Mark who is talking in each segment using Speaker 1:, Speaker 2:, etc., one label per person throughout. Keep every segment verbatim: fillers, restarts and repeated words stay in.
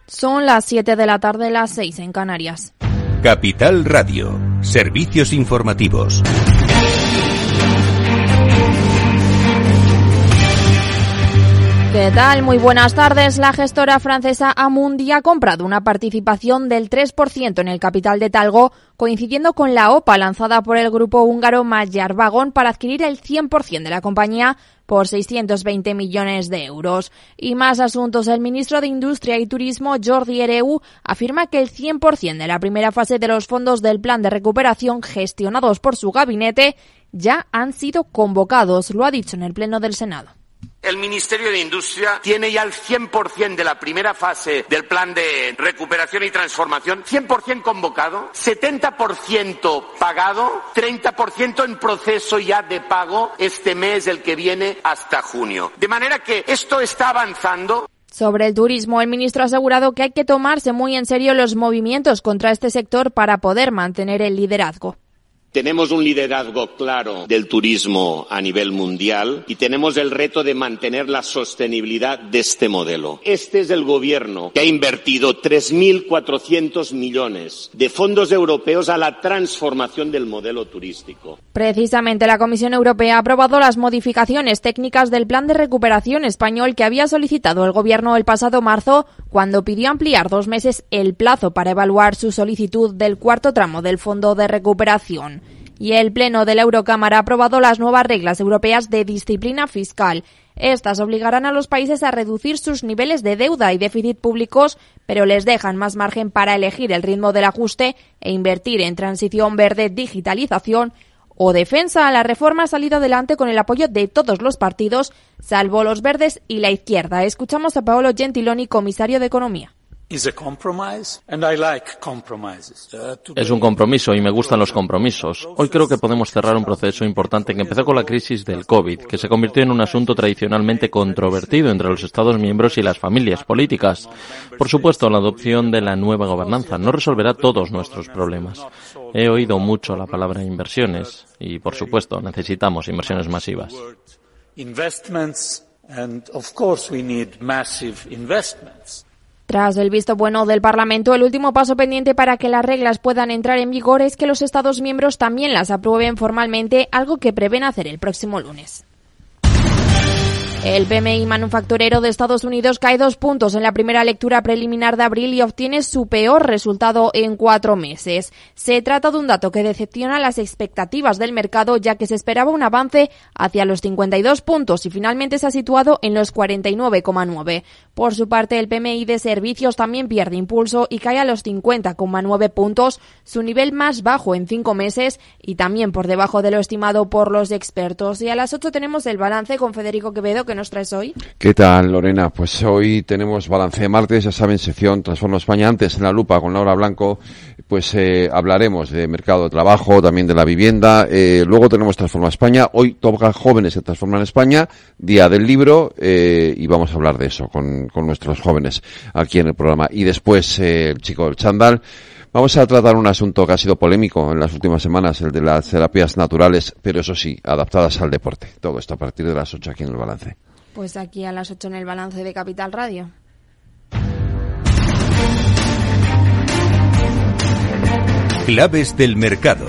Speaker 1: Son las siete de la tarde, las seis en Canarias.
Speaker 2: Capital Radio, servicios informativos.
Speaker 1: ¿Qué tal? Muy buenas tardes. La gestora francesa Amundi ha comprado una participación del tres por ciento en el capital de Talgo, coincidiendo con la O P A lanzada por el grupo húngaro Magyar Wagon para adquirir el cien por ciento de la compañía por seiscientos veinte millones de euros. Y más asuntos. El ministro de Industria y Turismo, Jordi Hereu, afirma que el cien por ciento de la primera fase de los fondos del plan de recuperación gestionados por su gabinete ya han sido convocados. Lo ha dicho en el Pleno del Senado.
Speaker 3: El Ministerio de Industria tiene ya el cien por ciento de la primera fase del plan de recuperación y transformación, cien por ciento convocado, setenta por ciento pagado, treinta por ciento en proceso ya de pago este mes, el que viene, hasta junio. De manera que esto está avanzando.
Speaker 1: Sobre el turismo, el ministro ha asegurado que hay que tomarse muy en serio los movimientos contra este sector para poder mantener el liderazgo.
Speaker 3: Tenemos un liderazgo claro del turismo a nivel mundial y tenemos el reto de mantener la sostenibilidad de este modelo. Este es el gobierno que ha invertido tres mil cuatrocientos millones de fondos europeos a la transformación del modelo turístico.
Speaker 1: Precisamente la Comisión Europea ha aprobado las modificaciones técnicas del plan de recuperación español que había solicitado el gobierno el pasado marzo, cuando pidió ampliar dos meses el plazo para evaluar su solicitud del cuarto tramo del Fondo de Recuperación. Y el Pleno de la Eurocámara ha aprobado las nuevas reglas europeas de disciplina fiscal. Estas obligarán a los países a reducir sus niveles de deuda y déficit públicos, pero les dejan más margen para elegir el ritmo del ajuste e invertir en transición verde, digitalización o defensa. La reforma ha salido adelante con el apoyo de todos los partidos, salvo los verdes y la izquierda. Escuchamos a Paolo Gentiloni, comisario de Economía.
Speaker 4: Es un compromiso y me gustan los compromisos. Hoy creo que podemos cerrar un proceso importante que empezó con la crisis del COVID, que se convirtió en un asunto tradicionalmente controvertido entre los Estados miembros y las familias políticas. Por supuesto, la adopción de la nueva gobernanza no resolverá todos nuestros problemas. He oído mucho la palabra inversiones y, por supuesto, necesitamos inversiones masivas.
Speaker 1: Tras el visto bueno del Parlamento, el último paso pendiente para que las reglas puedan entrar en vigor es que los Estados miembros también las aprueben formalmente, algo que prevén hacer el próximo lunes. El P M I manufacturero de Estados Unidos cae dos puntos en la primera lectura preliminar de abril y obtiene su peor resultado en cuatro meses. Se trata de un dato que decepciona las expectativas del mercado, ya que se esperaba un avance hacia los cincuenta y dos puntos y finalmente se ha situado en los cuarenta y nueve coma nueve. Por su parte, el P M I de servicios también pierde impulso y cae a los cincuenta coma nueve puntos, su nivel más bajo en cinco meses y también por debajo de lo estimado por los expertos. Y a las ocho tenemos el balance con Federico Quevedo, que nos traes hoy.
Speaker 5: ¿Qué tal, Lorena? Pues hoy tenemos balance de martes, ya saben, sección Transforma España. Antes, en la lupa con Laura Blanco, pues eh, hablaremos de mercado de trabajo, también de la vivienda. Eh, luego tenemos Transforma España. Hoy toca Jóvenes que Transforman España, Día del Libro, eh, y vamos a hablar de eso con, con nuestros jóvenes aquí en el programa. Y después, eh, el chico del chándal. Vamos a tratar un asunto que ha sido polémico en las últimas semanas, el de las terapias naturales, pero eso sí, adaptadas al deporte. Todo esto a partir de las ocho aquí en el balance.
Speaker 1: Pues aquí a las ocho en el balance de Capital Radio.
Speaker 2: Claves del mercado.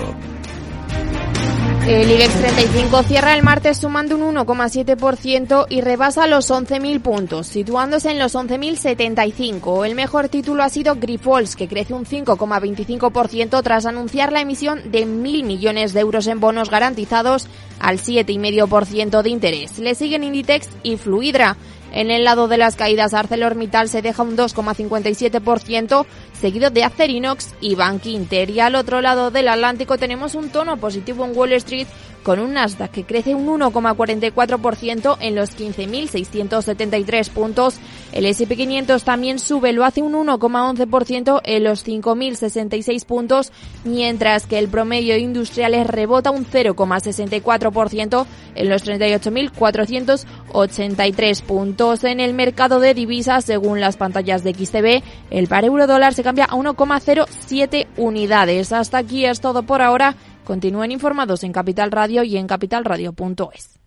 Speaker 1: El IBEX treinta y cinco cierra el martes sumando un uno coma siete por ciento y rebasa los once mil puntos, situándose en los once mil setenta y cinco. El mejor título ha sido Grifols, que crece un cinco coma veinticinco por ciento tras anunciar la emisión de mil millones de euros en bonos garantizados al siete coma cinco por ciento de interés. Le siguen Inditex y Fluidra. En el lado de las caídas, ArcelorMittal se deja un dos coma cincuenta y siete por ciento, seguido de Acerinox y Bankinter. Y al otro lado del Atlántico tenemos un tono positivo en Wall Street, con un Nasdaq que crece un uno coma cuarenta y cuatro por ciento en los quince mil seiscientos setenta y tres puntos. El ese and pe quinientos también sube, lo hace un uno coma once por ciento en los cinco mil sesenta y seis puntos, mientras que el promedio de industriales rebota un cero coma sesenta y cuatro por ciento en los treinta y ocho mil cuatrocientos ochenta y tres puntos. En el mercado de divisas, según las pantallas de X T B, el par euro dólar se cambia a uno coma cero siete unidades. Hasta aquí es todo por ahora. Continúen informados en Capital Radio y en capital radio punto es.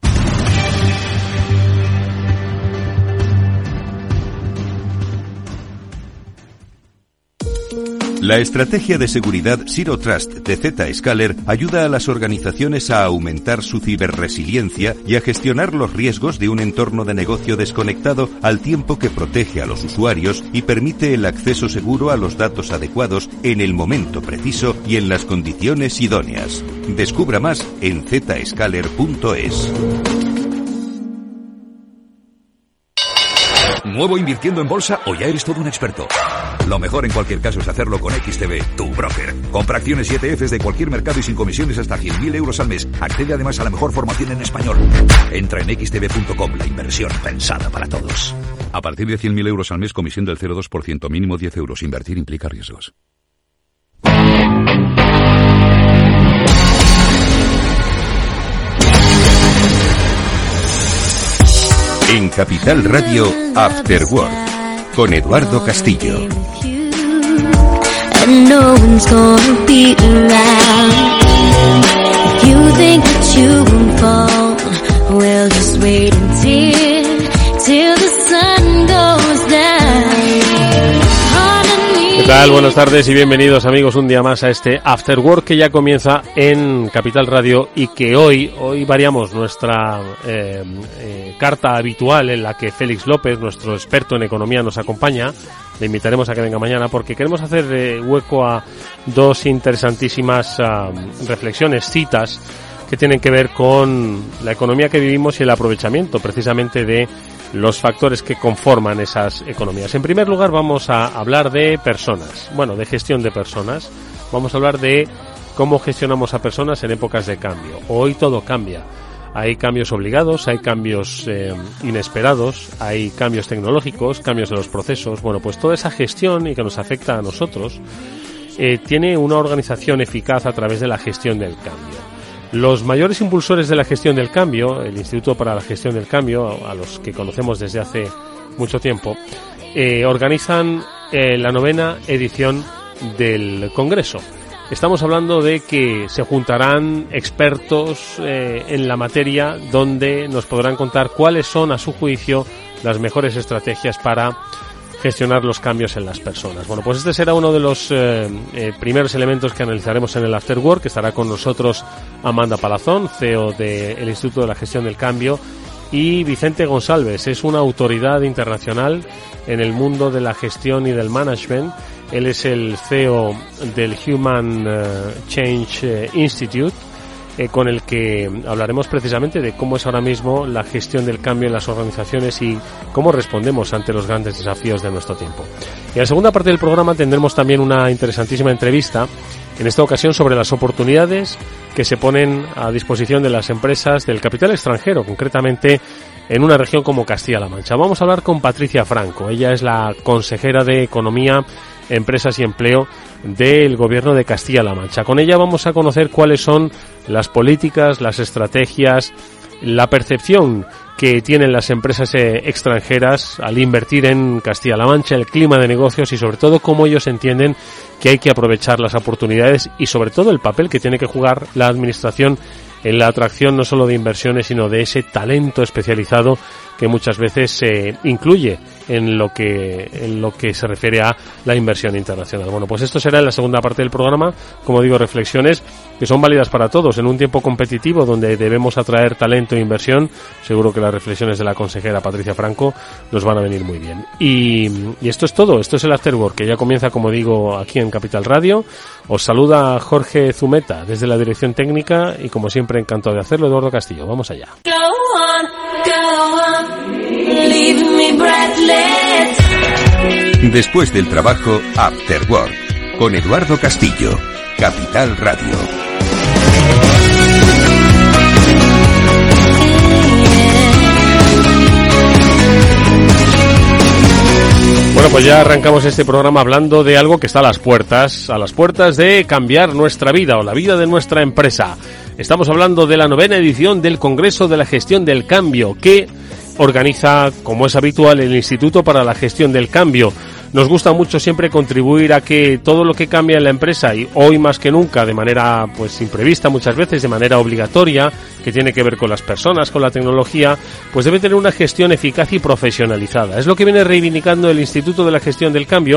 Speaker 2: La estrategia de seguridad Zero Trust de Zscaler ayuda a las organizaciones a aumentar su ciberresiliencia y a gestionar los riesgos de un entorno de negocio desconectado al tiempo que protege a los usuarios y permite el acceso seguro a los datos adecuados en el momento preciso y en las condiciones idóneas. Descubra más en zscaler punto es.
Speaker 6: ¿Nuevo invirtiendo en bolsa o ya eres todo un experto? Lo mejor en cualquier caso es hacerlo con X T B, tu broker. Compra acciones y E T Fs de cualquier mercado y sin comisiones hasta cien mil euros al mes. Accede además a la mejor formación en español. Entra en equis te be punto com, la inversión pensada para todos. A partir de cien mil euros al mes, comisión del cero coma dos por ciento, mínimo diez euros. Invertir implica riesgos.
Speaker 2: En Capital Radio, After Work, con Eduardo Castillo.
Speaker 7: No one's gonna be around. If you think that you won't fall, well, just wait until, till the sun goes down.
Speaker 8: ¿Qué tal? Buenas tardes y bienvenidos, amigos, un día más a este After Work que ya comienza en Capital Radio y que hoy, hoy variamos nuestra eh, eh, carta habitual en la que Félix López, nuestro experto en economía, nos acompaña. Le invitaremos a que venga mañana porque queremos hacer eh, hueco a dos interesantísimas uh, reflexiones, citas, que tienen que ver con la economía que vivimos y el aprovechamiento precisamente de los factores que conforman esas economías. En primer lugar, vamos a hablar de personas, bueno, de gestión de personas. Vamos a hablar de cómo gestionamos a personas en épocas de cambio. Hoy todo cambia. Hay cambios obligados, hay cambios eh, inesperados, hay cambios tecnológicos, cambios de los procesos. Bueno, pues toda esa gestión y que nos afecta a nosotros eh, tiene una organización eficaz a través de la gestión del cambio. Los mayores impulsores de la gestión del cambio, el Instituto para la Gestión del Cambio, a los que conocemos desde hace mucho tiempo, eh, organizan eh, la novena edición del Congreso. Estamos hablando de que se juntarán expertos eh, en la materia donde nos podrán contar cuáles son, a su juicio, las mejores estrategias para gestionar los cambios en las personas. Bueno, pues este será uno de los eh, eh, primeros elementos que analizaremos en el After Work, que estará con nosotros Amanda Palazón, C E O del Instituto de la Gestión del Cambio, y Vicente González, es una autoridad internacional en el mundo de la gestión y del management. Él es el C E O del Human uh, Change uh, Institute, eh, con el que hablaremos precisamente de cómo es ahora mismo la gestión del cambio en las organizaciones y cómo respondemos ante los grandes desafíos de nuestro tiempo. Y en la segunda parte del programa tendremos también una interesantísima entrevista, en esta ocasión sobre las oportunidades que se ponen a disposición de las empresas del capital extranjero, concretamente en una región como Castilla-La Mancha. Vamos a hablar con Patricia Franco. Ella es la consejera de Economía, Empresas y Empleo del Gobierno de Castilla-La Mancha. Con ella vamos a conocer cuáles son las políticas, las estrategias, la percepción que tienen las empresas eh, extranjeras al invertir en Castilla-La Mancha, el clima de negocios y sobre todo cómo ellos entienden que hay que aprovechar las oportunidades y sobre todo el papel que tiene que jugar la administración en la atracción no solo de inversiones sino de ese talento especializado que muchas veces se incluye en lo que en lo que se refiere a la inversión internacional. Bueno, pues esto será en la segunda parte del programa, como digo, reflexiones que son válidas para todos en un tiempo competitivo donde debemos atraer talento e inversión. Seguro que las reflexiones de la consejera Patricia Franco nos van a venir muy bien. Y, y esto es todo, esto es el After Work, que ya comienza, como digo, aquí en Capital Radio. Os saluda Jorge Zumeta desde la dirección técnica y, como siempre, encantado de hacerlo, Eduardo Castillo. Vamos allá.
Speaker 7: Go on, go on, leave me breathless.
Speaker 2: Después del trabajo, After Work, con Eduardo Castillo, Capital Radio.
Speaker 8: Bueno, pues ya arrancamos este programa hablando de algo que está a las puertas, a las puertas de cambiar nuestra vida o la vida de nuestra empresa. Estamos hablando de la novena edición del Congreso de la Gestión del Cambio, que organiza, como es habitual, el Instituto para la Gestión del Cambio. Nos gusta mucho siempre contribuir a que todo lo que cambia en la empresa, y hoy más que nunca de manera pues imprevista, muchas veces de manera obligatoria, que tiene que ver con las personas, con la tecnología, pues debe tener una gestión eficaz y profesionalizada. Es lo que viene reivindicando el Instituto de la Gestión del Cambio,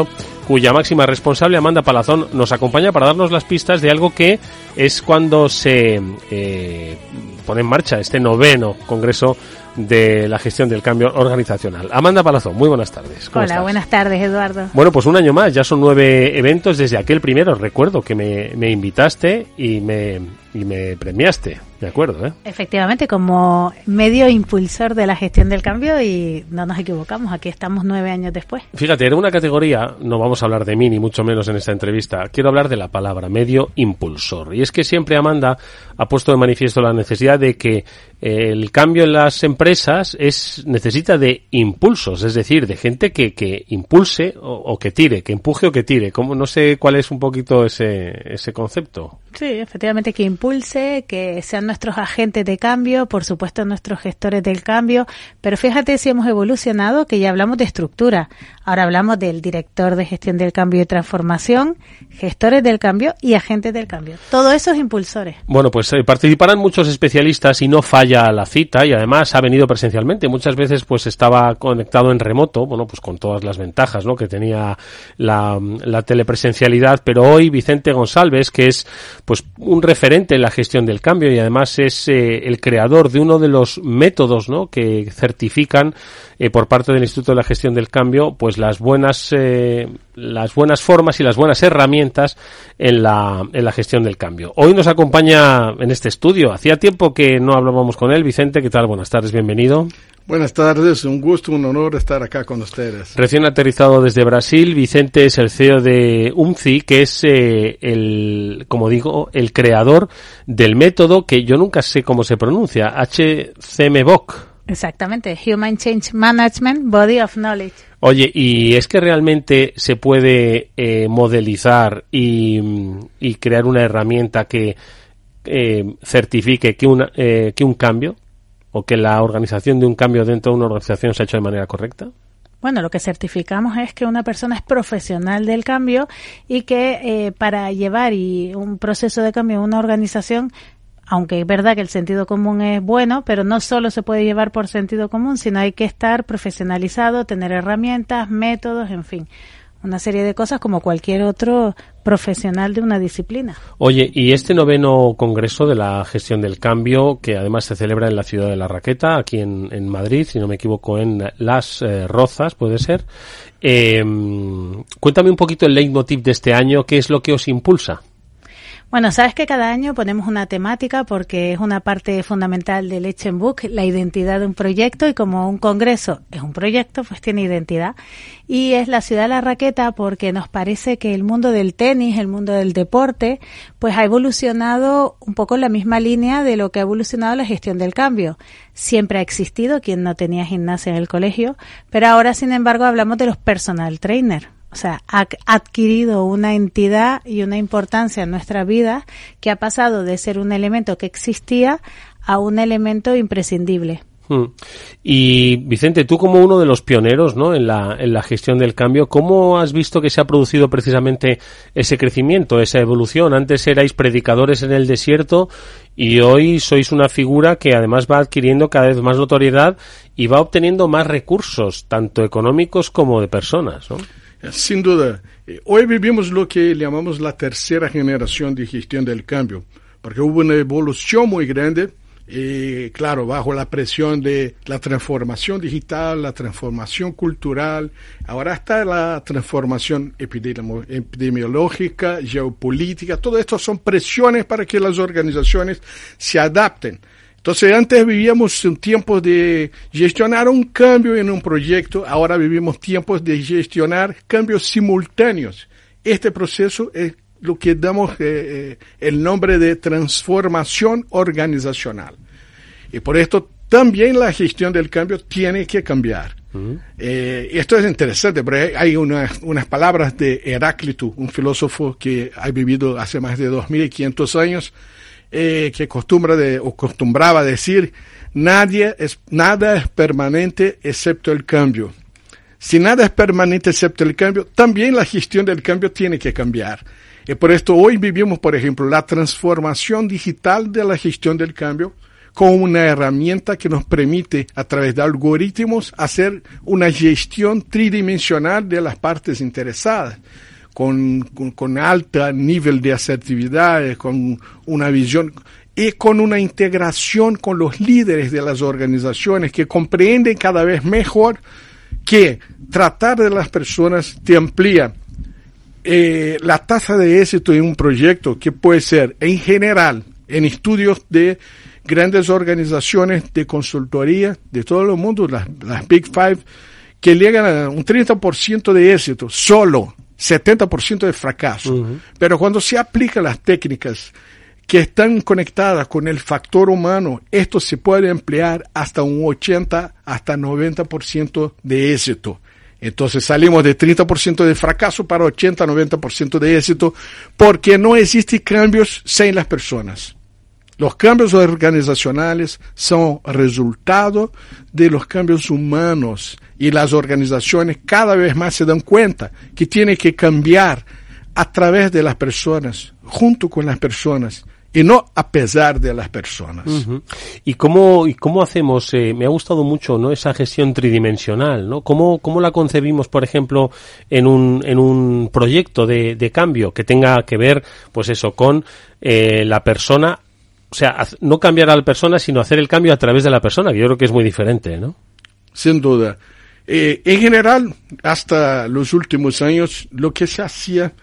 Speaker 8: cuya máxima responsable, Amanda Palazón, nos acompaña para darnos las pistas de algo que es cuando se eh, pone en marcha este noveno Congreso de la Gestión del Cambio Organizacional. Amanda Palazón, muy buenas tardes.
Speaker 9: Hola,
Speaker 8: estás?
Speaker 9: Buenas tardes, Eduardo.
Speaker 8: Bueno, pues un año más, ya son nueve eventos desde aquel primero, recuerdo que me, me invitaste y me, y me premiaste, de acuerdo, ¿eh?
Speaker 9: Efectivamente, como medio impulsor de la gestión del cambio, y no nos equivocamos, aquí estamos nueve años después.
Speaker 8: Fíjate, era una categoría, no vamos a hablar de mí ni mucho menos en esta entrevista, quiero hablar de la palabra medio impulsor. Y es que siempre Amanda ha puesto de manifiesto la necesidad de que el cambio en las empresas es necesita de impulsos, es decir, de gente que, que impulse o, o que tire, que empuje o que tire. Como, no sé cuál es un poquito ese, ese concepto.
Speaker 9: Sí, efectivamente, que impulse, que sean nuestros agentes de cambio, por supuesto nuestros gestores del cambio, pero fíjate si hemos evolucionado, que ya hablamos de estructura, ahora hablamos del director de gestión del cambio y transformación, gestores del cambio y agentes del cambio. Todo eso es impulsores.
Speaker 8: Bueno, pues eh, participarán muchos especialistas y no falla la cita, y además ha venido presencialmente. Muchas veces pues estaba conectado en remoto, bueno, pues con todas las ventajas, ¿no?, que tenía la, la telepresencialidad, pero hoy Vicente González, que es pues un referente en la gestión del cambio y además es eh, el creador de uno de los métodos, ¿no?, que certifican eh, por parte del Instituto de la Gestión del Cambio pues las buenas eh, las buenas formas y las buenas herramientas en la en la gestión del cambio. Hoy nos acompaña en este estudio. Hacía tiempo que no hablábamos con él. Vicente, ¿qué tal? Buenas tardes, bienvenido.
Speaker 10: Buenas tardes, un gusto, un honor estar acá con ustedes.
Speaker 8: Recién aterrizado desde Brasil, Vicente es el C E O de U M C I, que es eh, el, como digo, el creador del método que yo nunca sé cómo se pronuncia, H C M B O C.
Speaker 9: Exactamente, Human Change Management Body of Knowledge.
Speaker 8: Oye, ¿y es que realmente se puede eh, modelizar y, y crear una herramienta que eh, certifique que, una, eh, que un cambio o que la organización de un cambio dentro de una organización se ha hecho de manera correcta?
Speaker 9: Bueno, lo que certificamos es que una persona es profesional del cambio y que eh, para llevar y un proceso de cambio en una organización, aunque es verdad que el sentido común es bueno, pero no solo se puede llevar por sentido común, sino hay que estar profesionalizado, tener herramientas, métodos, en fin, una serie de cosas como cualquier otro profesional de una disciplina.
Speaker 8: Oye, y este noveno Congreso de la Gestión del Cambio, que además se celebra en la ciudad de La Raqueta, aquí en, en Madrid, si no me equivoco, en Las eh, Rozas, puede ser. Eh, cuéntame un poquito el leitmotiv de este año, ¿qué es lo que os impulsa?
Speaker 9: Bueno, sabes que cada año ponemos una temática porque es una parte fundamental del H M B O C, la identidad de un proyecto, y como un congreso es un proyecto, pues tiene identidad. Y es la ciudad de La Raqueta porque nos parece que el mundo del tenis, el mundo del deporte, pues ha evolucionado un poco en la misma línea de lo que ha evolucionado la gestión del cambio. Siempre ha existido quien no tenía gimnasia en el colegio, pero ahora, sin embargo, hablamos de los personal trainer. O sea, ha adquirido una entidad y una importancia en nuestra vida que ha pasado de ser un elemento que existía a un elemento imprescindible.
Speaker 8: Hmm. Y Vicente, tú como uno de los pioneros, ¿no?, en la en la gestión del cambio, ¿cómo has visto que se ha producido precisamente ese crecimiento, esa evolución? Antes erais predicadores en el desierto y hoy sois una figura que además va adquiriendo cada vez más notoriedad y va obteniendo más recursos, tanto económicos como de personas, ¿no?
Speaker 10: Sin duda, hoy vivimos lo que llamamos la tercera generación de gestión del cambio, porque hubo una evolución muy grande y, claro, bajo la presión de la transformación digital, la transformación cultural, ahora está la transformación epidemi- epidemiológica, geopolítica, todo esto son presiones para que las organizaciones se adapten. Entonces, antes vivíamos un tiempo de gestionar un cambio en un proyecto, ahora vivimos tiempos de gestionar cambios simultáneos. Este proceso es lo que damos eh, el nombre de transformación organizacional. Y por esto también la gestión del cambio tiene que cambiar. Uh-huh. Eh, esto es interesante, porque hay una, unas palabras de Heráclito, un filósofo que ha vivido hace más de dos mil quinientos años, Eh, que acostumbra de, o acostumbraba decir, nadie es, nada es permanente excepto el cambio. Si nada es permanente excepto el cambio, también la gestión del cambio tiene que cambiar. Y por esto hoy vivimos, por ejemplo, la transformación digital de la gestión del cambio con una herramienta que nos permite, a través de algoritmos, hacer una gestión tridimensional de las partes interesadas, con, con, con alto nivel de asertividad, con una visión y con una integración con los líderes de las organizaciones que comprenden cada vez mejor que tratar de las personas te amplía eh, la tasa de éxito en un proyecto, que puede ser en general, en estudios de grandes organizaciones de consultoría de todo el mundo, las, las Big Five, que llegan a un treinta por ciento de éxito, solo setenta por ciento de fracaso. Uh-huh. Pero cuando se aplican las técnicas que están conectadas con el factor humano, esto se puede emplear hasta un ochenta, hasta noventa por ciento de éxito. Entonces salimos de treinta por ciento de fracaso para ochenta, noventa por ciento de éxito, porque no existen cambios sin las personas. Los cambios organizacionales son resultado de los cambios humanos, y las organizaciones cada vez más se dan cuenta que tienen que cambiar a través de las personas, junto con las personas, y no a pesar de las personas.
Speaker 8: Uh-huh. ¿Y cómo, y cómo hacemos? Eh, me ha gustado mucho, ¿no?, esa gestión tridimensional, ¿no? ¿Cómo, cómo la concebimos, por ejemplo, en un, en un proyecto de, de cambio que tenga que ver, pues eso, con eh, la persona? O sea, no cambiar a la persona, sino hacer el cambio a través de la persona, que yo creo que es muy diferente, ¿no?
Speaker 10: Sin duda. Eh, en general, hasta los últimos años, lo que se hacía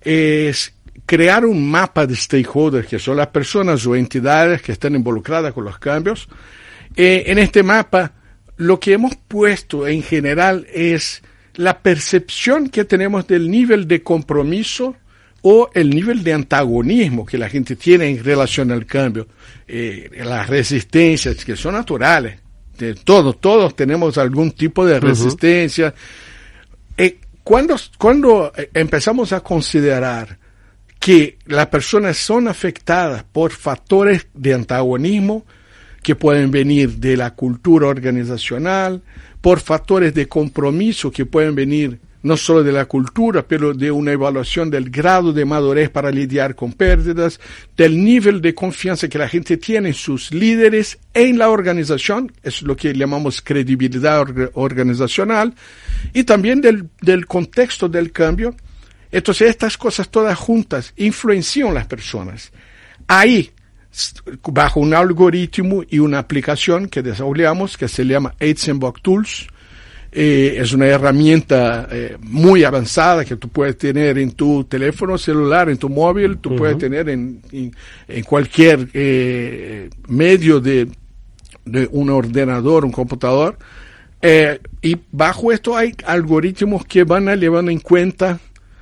Speaker 10: es crear un mapa de stakeholders, que son las personas o entidades que están involucradas con los cambios. Eh, en este mapa, lo que hemos puesto en general es la percepción que tenemos del nivel de compromiso o el nivel de antagonismo que la gente tiene en relación al cambio. Eh, las resistencias, que son naturales. De todos, todos tenemos algún tipo de resistencia. Uh-huh. Eh, cuando, cuando empezamos a considerar que las personas son afectadas por factores de antagonismo que pueden venir de la cultura organizacional, por factores de compromiso que pueden venir no solo de la cultura, pero de una evaluación del grado de madurez para lidiar con pérdidas, del nivel de confianza que la gente tiene en sus líderes en la organización, es lo que llamamos credibilidad or- organizacional, y también del, del contexto del cambio. Entonces, estas cosas todas juntas influencian a las personas. Ahí, bajo un algoritmo y una aplicación que desarrollamos, que se llama Eisenbach Tools, eh, es una herramienta eh, muy avanzada que tú puedes tener en tu teléfono celular, en tu móvil, tú uh-huh. puedes tener en, en, en cualquier eh, medio de, de un ordenador, un computador. Eh, y bajo esto hay algoritmos que van a llevar en cuenta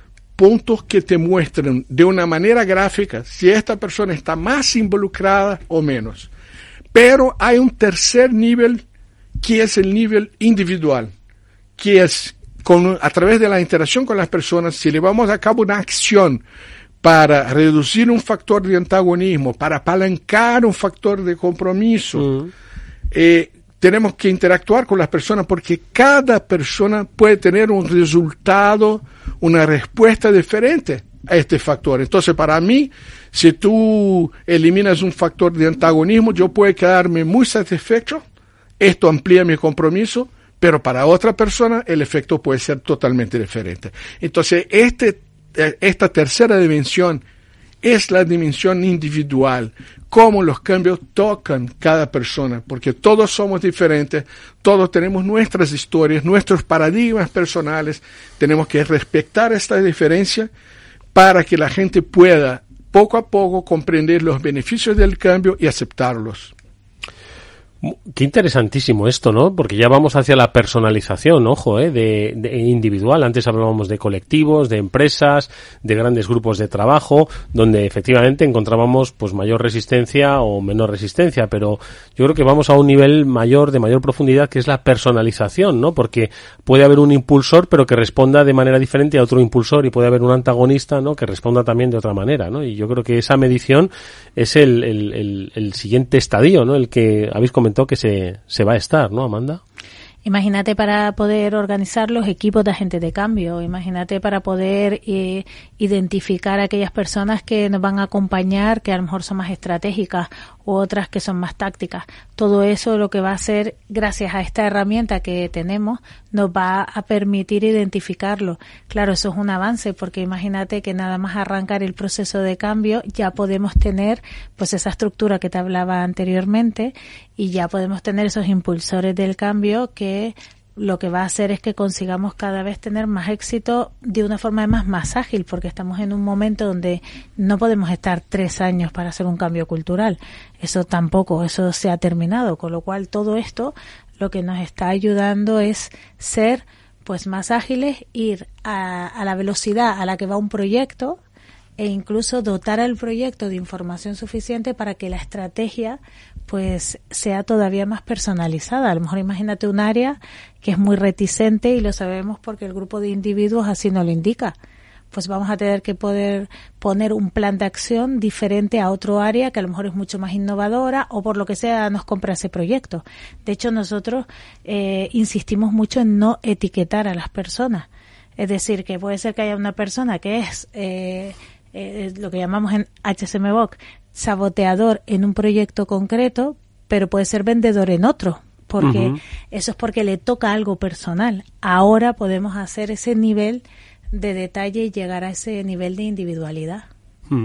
Speaker 10: puntos que te muestran de una manera gráfica si esta persona está más involucrada o menos. Pero hay un tercer nivel que es el nivel individual, que es con, a través de la interacción con las personas, si llevamos a cabo una acción para reducir un factor de antagonismo, para apalancar un factor de compromiso, uh-huh. eh, tenemos que interactuar con las personas porque cada persona puede tener un resultado, una respuesta diferente a este factor. Entonces, para mí, si tú eliminas un factor de antagonismo, yo puedo quedarme muy satisfecho, esto amplía mi compromiso, pero para otra persona el efecto puede ser totalmente diferente. Entonces, este, esta tercera dimensión es la dimensión individual, cómo los cambios tocan cada persona, porque todos somos diferentes, todos tenemos nuestras historias, nuestros paradigmas personales, tenemos que respetar esta diferencia para que la gente pueda poco a poco comprender los beneficios del cambio y aceptarlos.
Speaker 8: Qué interesantísimo esto, ¿no? Porque ya vamos hacia la personalización, ojo, ¿eh? de, de individual. Antes hablábamos de colectivos, de empresas, de grandes grupos de trabajo, donde efectivamente encontrábamos pues mayor resistencia o menor resistencia, pero yo creo que vamos a un nivel mayor, de mayor profundidad, que es la personalización, ¿no? Porque puede haber un impulsor, pero que responda de manera diferente a otro impulsor, y puede haber un antagonista, ¿no?, que responda también de otra manera, ¿no? Y yo creo que esa medición es el, el, el, el siguiente estadio, ¿no?, el que habéis comentado que se, se va a estar, ¿no, Amanda?
Speaker 9: Imagínate para poder organizar los equipos de agentes de cambio, imagínate para poder eh, identificar a aquellas personas que nos van a acompañar, que a lo mejor son más estratégicas, u otras que son más tácticas. Todo eso lo que va a hacer, gracias a esta herramienta que tenemos, nos va a permitir identificarlo. Claro, eso es un avance, porque imagínate que nada más arrancar el proceso de cambio ya podemos tener pues esa estructura que te hablaba anteriormente, y ya podemos tener esos impulsores del cambio que lo que va a hacer es que consigamos cada vez tener más éxito de una forma más, más ágil, porque estamos en un momento donde no podemos estar tres años para hacer un cambio cultural. Eso tampoco, eso se ha terminado, con lo cual todo esto lo que nos está ayudando es ser pues más ágiles, ir a, a la velocidad a la que va un proyecto, e incluso dotar al proyecto de información suficiente para que la estrategia pues sea todavía más personalizada. A lo mejor imagínate un área que es muy reticente, y lo sabemos porque el grupo de individuos así nos lo indica. Pues vamos a tener que poder poner un plan de acción diferente a otro área que a lo mejor es mucho más innovadora, o por lo que sea nos compra ese proyecto. De hecho, nosotros eh, insistimos mucho en no etiquetar a las personas. Es decir, que puede ser que haya una persona que es eh, eh, lo que llamamos en H S M V O C saboteador en un proyecto concreto, pero puede ser vendedor en otro, porque uh-huh. eso es porque le toca algo personal. Ahora podemos hacer ese nivel de detalle y llegar a ese nivel de individualidad.
Speaker 8: Hmm.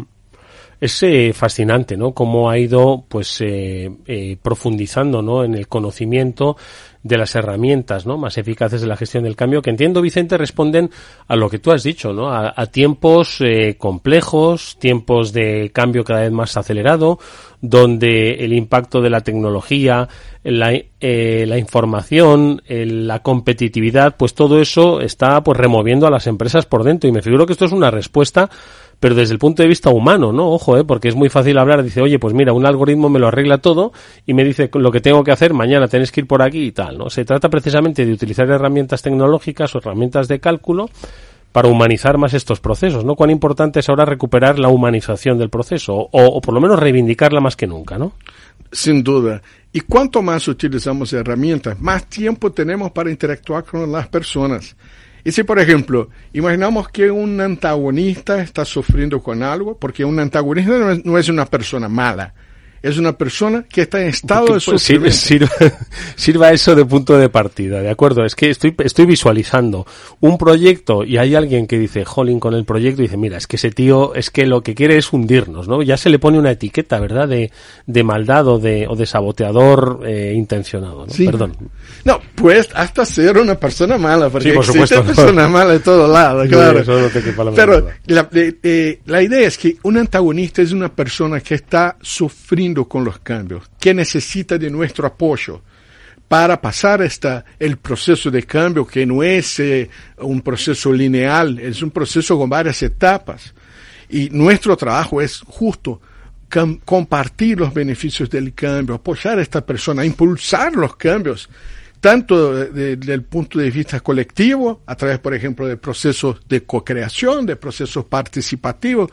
Speaker 8: Es eh, fascinante, ¿no? Cómo ha ido, pues, eh, eh, profundizando, ¿no? En el conocimiento de las herramientas, ¿no? Más eficaces de la gestión del cambio, que entiendo, Vicente, responden a lo que tú has dicho, ¿no? A, a tiempos eh, complejos, tiempos de cambio cada vez más acelerado, donde el impacto de la tecnología, la, eh, la información, el, la competitividad, pues todo eso está pues removiendo a las empresas por dentro, y me figuro que esto es una respuesta, pero desde el punto de vista humano, ¿no? Ojo, ¿eh? Porque es muy fácil hablar, dice, oye, pues mira, un algoritmo me lo arregla todo y me dice lo que tengo que hacer, mañana tenés que ir por aquí y tal, ¿no? Se trata precisamente de utilizar herramientas tecnológicas o herramientas de cálculo para humanizar más estos procesos, ¿no? Cuán importante es ahora recuperar la humanización del proceso, o, o por lo menos reivindicarla más que nunca, ¿no?
Speaker 10: Sin duda. Y cuanto más utilizamos herramientas, más tiempo tenemos para interactuar con las personas. Y si, por ejemplo, imaginamos que un antagonista está sufriendo con algo, porque un antagonista no es, no es una persona mala, es una persona que está en estado de sufrimiento.
Speaker 8: Sirva, sirva eso de punto de partida, ¿de acuerdo? Es que estoy, estoy visualizando un proyecto y hay alguien que dice, jolín, con el proyecto, y dice, mira, es que ese tío, es que lo que quiere es hundirnos, ¿no? Ya se le pone una etiqueta, ¿verdad? De, de maldad o de, o de saboteador eh, intencionado, ¿no?
Speaker 10: Sí.
Speaker 8: Perdón.
Speaker 10: No, pues hasta ser una persona mala, porque
Speaker 8: sí, por
Speaker 10: existe
Speaker 8: supuesto,
Speaker 10: persona
Speaker 8: no.
Speaker 10: mala de todo lado, claro.
Speaker 8: Sí, eso no te quepa la
Speaker 10: Pero la, eh, eh, la idea es que un antagonista es una persona que está sufriendo con los cambios, que necesita de nuestro apoyo para pasar esta, el proceso de cambio, que no es eh, un proceso lineal, es un proceso con varias etapas. Y nuestro trabajo es justo com- compartir los beneficios del cambio, apoyar a esta persona, impulsar los cambios, tanto desde el punto de vista colectivo, a través, por ejemplo, de procesos de co-creación, de procesos participativos,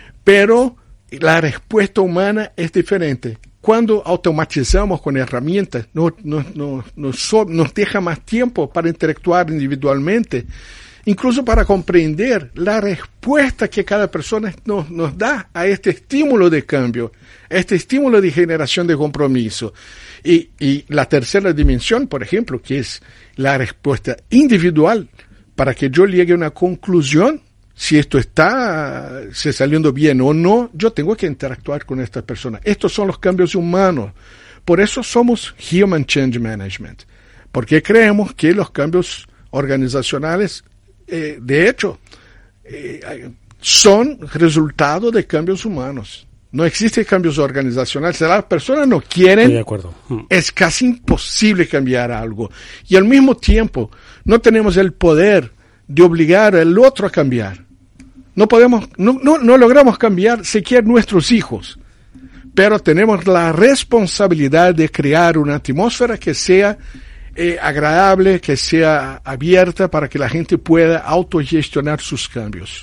Speaker 10: pero la respuesta humana es diferente. Cuando automatizamos con herramientas, no, no, no, nos, nos deja más tiempo para interactuar individualmente, incluso para comprender la respuesta que cada persona nos, nos da a este estímulo de cambio, a este estímulo de generación de compromiso. Y, y la tercera dimensión, por ejemplo, que es la respuesta individual, para que yo llegue a una conclusión, si esto está si saliendo bien o no, yo tengo que interactuar con esta persona. Estos son los cambios humanos. Por eso somos Human Change Management, porque creemos que los cambios organizacionales, eh, de hecho, eh, son resultado de cambios humanos. No existen cambios organizacionales. Si las personas no quieren,
Speaker 8: Estoy de acuerdo.
Speaker 10: es casi imposible cambiar algo. Y al mismo tiempo, no tenemos el poder de obligar al otro a cambiar. No podemos, no, no, no logramos cambiar siquiera nuestros hijos, pero tenemos la responsabilidad de crear una atmósfera que sea eh, agradable, que sea abierta para que la gente pueda autogestionar sus cambios.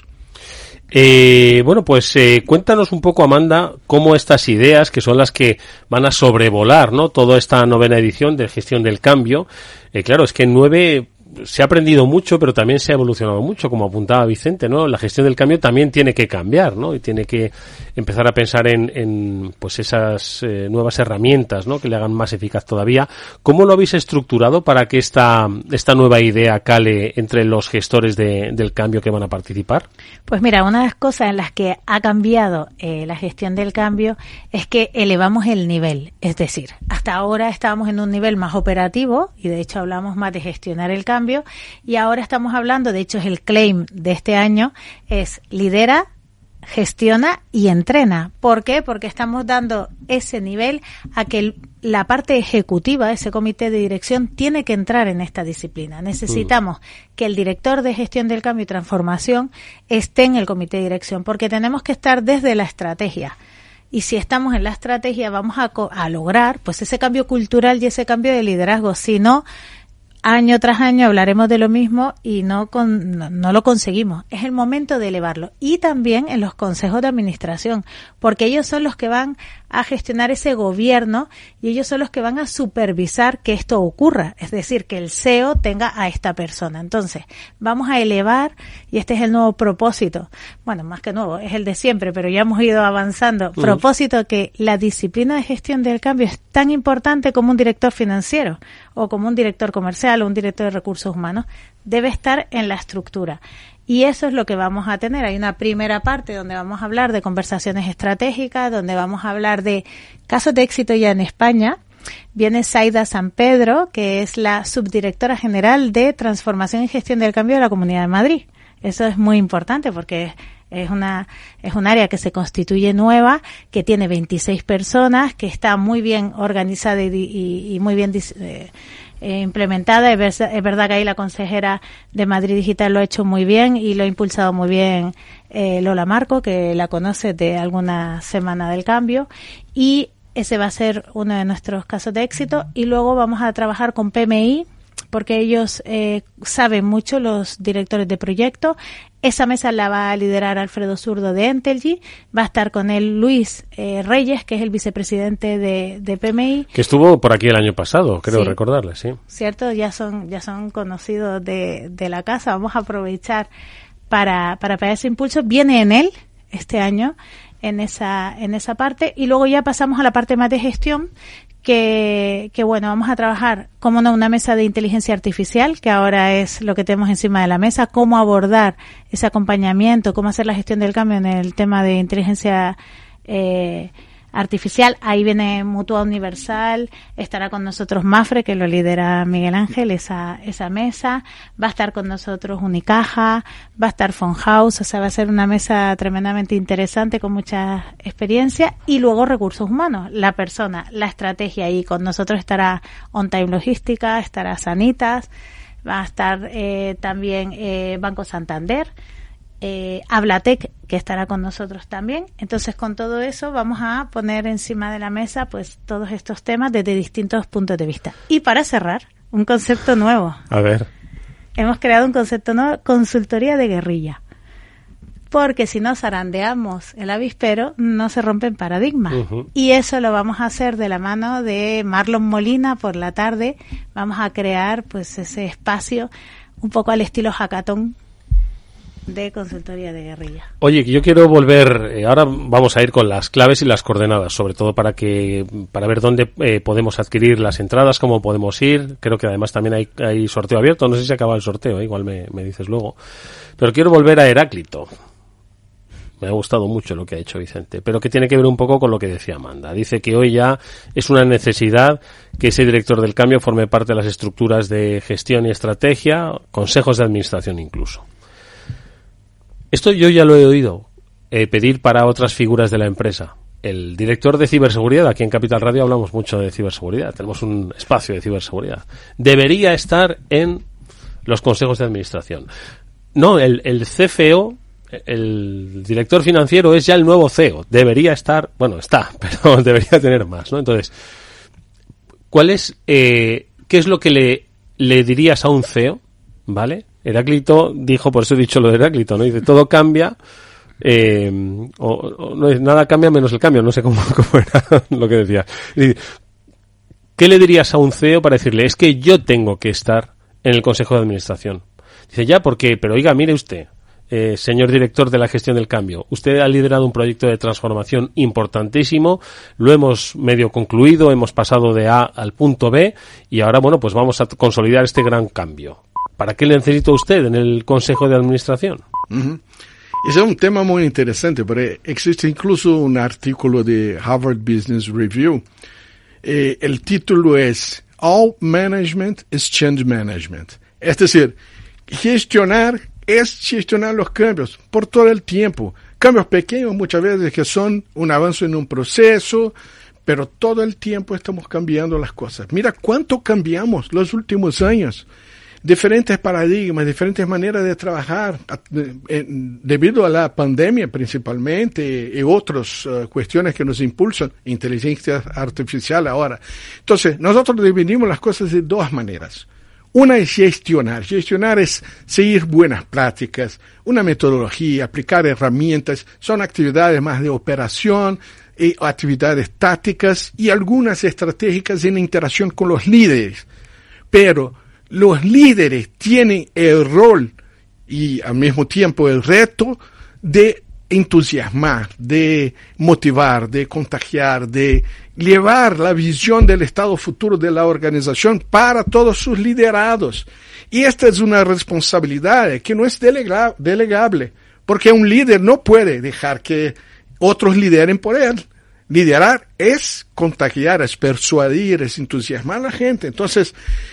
Speaker 8: Eh, bueno, pues eh, cuéntanos un poco, Amanda, cómo estas ideas, que son las que van a sobrevolar, ¿no?, toda esta novena edición de gestión del cambio. Eh, claro, es que nueve se ha aprendido mucho, pero también se ha evolucionado mucho, como apuntaba Vicente, ¿no? La gestión del cambio también tiene que cambiar, ¿no? Y tiene que empezar a pensar en, en pues esas eh, nuevas herramientas, ¿no? Que le hagan más eficaz todavía. ¿Cómo lo habéis estructurado para que esta esta nueva idea cale entre los gestores de, del cambio que van a participar?
Speaker 9: Pues mira, una de las cosas en las que ha cambiado eh, la gestión del cambio es que elevamos el nivel, es decir, hasta ahora estábamos en un nivel más operativo y de hecho hablamos más de gestionar el cambio y ahora estamos hablando, de hecho es el claim de este año, es lidera, gestiona y entrena. ¿Por qué? Porque estamos dando ese nivel a que el, la parte ejecutiva, ese comité de dirección, tiene que entrar en esta disciplina. Necesitamos mm. que el director de gestión del cambio y transformación esté en el comité de dirección, porque tenemos que estar desde la estrategia. Y si estamos en la estrategia vamos a, a lograr pues ese cambio cultural y ese cambio de liderazgo. Si no, año tras año hablaremos de lo mismo y no, con, no, no lo conseguimos. Es el momento de elevarlo. Y también en los consejos de administración, porque ellos son los que van a gestionar ese gobierno y ellos son los que van a supervisar que esto ocurra. Es decir, que el C E O tenga a esta persona. Entonces, vamos a elevar, y este es el nuevo propósito. Bueno, más que nuevo, es el de siempre, pero ya hemos ido avanzando. Uh-huh. Propósito que la disciplina de gestión del cambio es tan importante como un director financiero o como un director comercial o un director de recursos humanos. Debe estar en la estructura. Y eso es lo que vamos a tener. Hay una primera parte donde vamos a hablar de conversaciones estratégicas, donde vamos a hablar de casos de éxito ya en España. Viene Zaida San Pedro, que es la subdirectora general de Transformación y Gestión del Cambio de la Comunidad de Madrid. Eso es muy importante porque es una es un área que se constituye nueva, que tiene veintiséis personas, que está muy bien organizada y, y, y muy bien eh, Eh, implementada. Es verdad, es verdad que ahí la consejera de Madrid Digital lo ha hecho muy bien y lo ha impulsado muy bien eh, Lola Marco, que la conoce de alguna semana del cambio, y ese va a ser uno de nuestros casos de éxito. Y luego vamos a trabajar con P M I, porque ellos eh, saben mucho, los directores de proyecto. Esa mesa la va a liderar Alfredo Zurdo de Entelgy. Va a estar con él Luis eh, Reyes, que es el vicepresidente de, de P M I.
Speaker 8: Que estuvo por aquí el año pasado, creo
Speaker 9: sí.
Speaker 8: recordarle, sí.
Speaker 9: Cierto, ya son ya son conocidos de, de la casa. Vamos a aprovechar para, para pegar ese impulso. Viene en él este año en esa en esa parte. Y luego ya pasamos a la parte más de gestión, que, que bueno, vamos a trabajar, como no, una mesa de inteligencia artificial, que ahora es lo que tenemos encima de la mesa, cómo abordar ese acompañamiento, cómo hacer la gestión del cambio en el tema de inteligencia eh, artificial. Ahí viene Mutua Universal, estará con nosotros Mafre, que lo lidera Miguel Ángel, esa esa mesa, va a estar con nosotros Unicaja, va a estar Fonhouse, o sea, va a ser una mesa tremendamente interesante con mucha experiencia. Y luego recursos humanos, la persona, la estrategia, y con nosotros estará On Time Logística, estará Sanitas, va a estar eh, también eh, Banco Santander, Eh, Hablatec, que estará con nosotros también. Entonces, con todo eso vamos a poner encima de la mesa pues todos estos temas desde distintos puntos de vista. Y para cerrar, un concepto nuevo.
Speaker 8: A ver.
Speaker 9: Hemos creado un concepto nuevo, consultoría de guerrilla. Porque si no zarandeamos el avispero, no se rompen paradigmas. Uh-huh. Y eso lo vamos a hacer de la mano de Marlon Molina por la tarde. Vamos a crear pues ese espacio un poco al estilo hackathon de consultoría de guerrilla.
Speaker 8: Oye, yo quiero volver, eh, ahora vamos a ir con las claves y las coordenadas, sobre todo para que para ver dónde eh, podemos adquirir las entradas, cómo podemos ir. Creo que además también hay, hay sorteo abierto, no sé si acaba el sorteo, eh, igual me, me dices luego. Pero quiero volver a Heráclito. Me ha gustado mucho lo que ha hecho Vicente, pero que tiene que ver un poco con lo que decía Amanda. Dice que hoy ya es una necesidad que ese director del cambio forme parte de las estructuras de gestión y estrategia, consejos de administración incluso. Esto yo ya lo he oído eh, pedir para otras figuras de la empresa. El director de ciberseguridad, aquí en Capital Radio hablamos mucho de ciberseguridad, tenemos un espacio de ciberseguridad. Debería estar en los consejos de administración. No, el, el C F O, el director financiero es ya el nuevo C E O. Debería estar, bueno, está, pero debería tener más, ¿no? Entonces, ¿cuál es, eh, qué es lo que le, le dirías a un C E O, ¿vale? Heráclito dijo, por eso he dicho lo de Heráclito, ¿no? Dice, todo cambia, eh, o, o no, nada cambia menos el cambio, no sé cómo, cómo era lo que decía. Dice, ¿qué le dirías a un C E O para decirle, es que yo tengo que estar en el Consejo de Administración. Dice, ya, ¿por qué? Pero oiga, mire usted, eh, señor director de la gestión del cambio, usted ha liderado un proyecto de transformación importantísimo, lo hemos medio concluido, hemos pasado de A al punto B y ahora, bueno, pues vamos a consolidar este gran cambio. ¿Para qué le necesita usted en el Consejo de Administración?
Speaker 10: Uh-huh. Ese es un tema muy interesante, porque existe incluso un artículo de Harvard Business Review. Eh, el título es All Management is Change Management. Es decir, gestionar es gestionar los cambios por todo el tiempo. Cambios pequeños muchas veces que son un avance en un proceso, pero todo el tiempo estamos cambiando las cosas. Mira cuánto cambiamos los últimos años. Diferentes paradigmas, diferentes maneras de trabajar eh, debido a la pandemia principalmente y otras uh, cuestiones que nos impulsan, inteligencia artificial ahora. Entonces, nosotros dividimos las cosas de dos maneras. Una es gestionar. Gestionar es seguir buenas prácticas, una metodología, aplicar herramientas. Son actividades más de operación, y actividades tácticas y algunas estratégicas en interacción con los líderes. Pero los líderes tienen el rol y al mismo tiempo el reto de entusiasmar, de motivar, de contagiar, de llevar la visión del estado futuro de la organización para todos sus liderados. Y esta es una responsabilidad que no es delega- delegable, porque un líder no puede dejar que otros lideren por él. Liderar es contagiar, es persuadir, es entusiasmar a la gente. Entonces,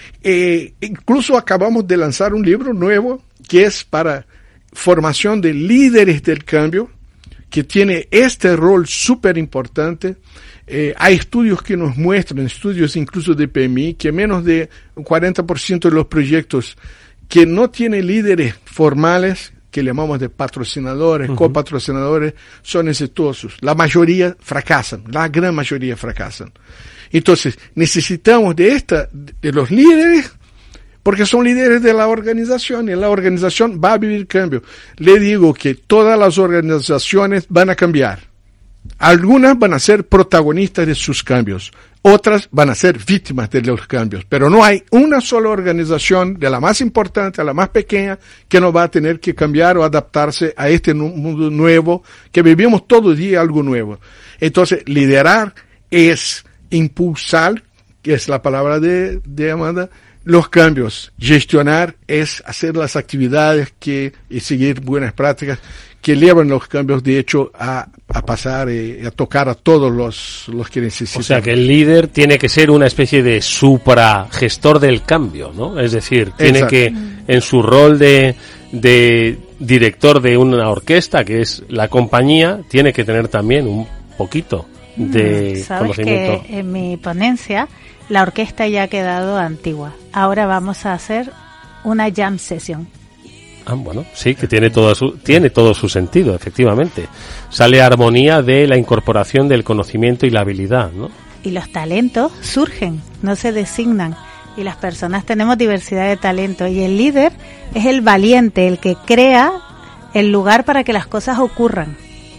Speaker 10: eh, incluso acabamos de lanzar un libro nuevo que es para formación de líderes del cambio, que tiene este rol súper importante. Eh, hay estudios que nos muestran, estudios incluso de P M I, que menos de un cuarenta por ciento de los proyectos que no tienen líderes formales, que llamamos de patrocinadores, uh-huh. copatrocinadores, son exitosos. La mayoría fracasan, la gran mayoría fracasan. Entonces, necesitamos de esta, de los líderes, porque son líderes de la organización y la organización va a vivir cambio. Le digo que todas las organizaciones van a cambiar. Algunas van a ser protagonistas de sus cambios, otras van a ser víctimas de los cambios, pero no hay una sola organización, de la más importante a la más pequeña, que no va a tener que cambiar o adaptarse a este mundo nuevo, que vivimos todo el día algo nuevo. Entonces, liderar es impulsar, que es la palabra de, de Amanda, los cambios. Gestionar es hacer las actividades que, y seguir buenas prácticas que llevan los cambios, de hecho, a, a pasar y a tocar a todos los, los que necesitan.
Speaker 8: O sea, que el líder tiene que ser una especie de supragestor del cambio, ¿no? Es decir, tiene Exacto. que, en su rol de, de director de una orquesta, que es la compañía, tiene que tener también un poquito de
Speaker 9: ¿Sabes
Speaker 8: conocimiento.
Speaker 9: Que en mi ponencia la orquesta ya ha quedado antigua? Ahora vamos a hacer una jam session.
Speaker 8: Ah, bueno, sí, que tiene todo su tiene todo su sentido, efectivamente. Sale armonía de la incorporación del conocimiento y la habilidad, ¿no?
Speaker 9: Y los talentos surgen, no se designan. Y las personas tenemos diversidad de talento. Y el líder es el valiente, el que crea el lugar para que las cosas ocurran.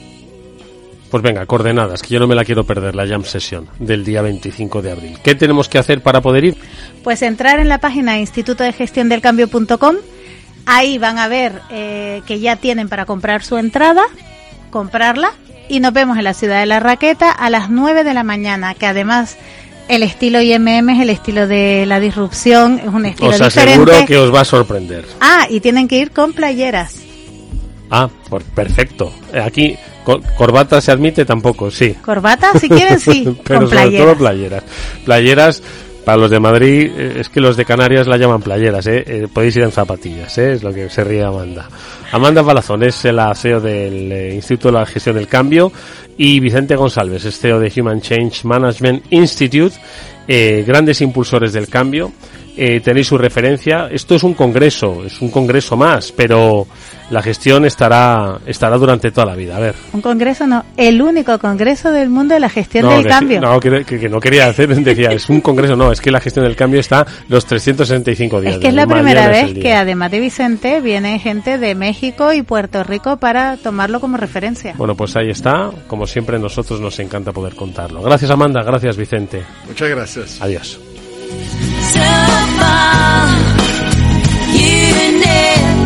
Speaker 8: Pues venga, coordenadas, que yo no me la quiero perder, la jam session del día veinticinco de abril. ¿Qué tenemos que hacer para poder ir?
Speaker 9: Pues entrar en la página instituto de gestión del cambio punto com. Ahí van a ver eh, que ya tienen para comprar su entrada, comprarla, y nos vemos en la ciudad de La Raqueta a las nueve de la mañana, que además el estilo I M M es el estilo de la disrupción, es un estilo
Speaker 8: os
Speaker 9: diferente.
Speaker 8: Os aseguro que os va a sorprender.
Speaker 9: Ah, y tienen que ir con playeras.
Speaker 8: Ah, pues perfecto. Aquí corbata se admite tampoco, sí.
Speaker 9: Corbata, si quieren, sí.
Speaker 8: Pero
Speaker 9: con
Speaker 8: sobre
Speaker 9: playeras.
Speaker 8: todo playeras. Playeras. Para los de Madrid, eh, es que los de Canarias la llaman playeras, ¿eh? eh podéis ir en zapatillas, ¿eh? Es lo que se ríe Amanda. Amanda Palazón es la C E O del eh, Instituto de la Gestión del Cambio, y Vicente González es C E O de Human Change Management Institute, eh, grandes impulsores del cambio. Eh, tenéis su referencia. Esto es un congreso, es un congreso más, pero la gestión estará estará durante toda la vida. A ver.
Speaker 9: Un congreso no, el único congreso del mundo de la gestión
Speaker 8: no,
Speaker 9: del
Speaker 8: que,
Speaker 9: cambio.
Speaker 8: No, que, que, que no quería hacer, decía, es un congreso, no, es que la gestión del cambio está los trescientos sesenta y cinco días.
Speaker 9: Es que es la primera vez que, además de Vicente, viene gente de México y Puerto Rico para tomarlo como referencia.
Speaker 8: Bueno, pues ahí está. Como siempre, nosotros nos encanta poder contarlo. Gracias, Amanda. Gracias, Vicente.
Speaker 10: Muchas gracias.
Speaker 8: Adiós.
Speaker 7: So far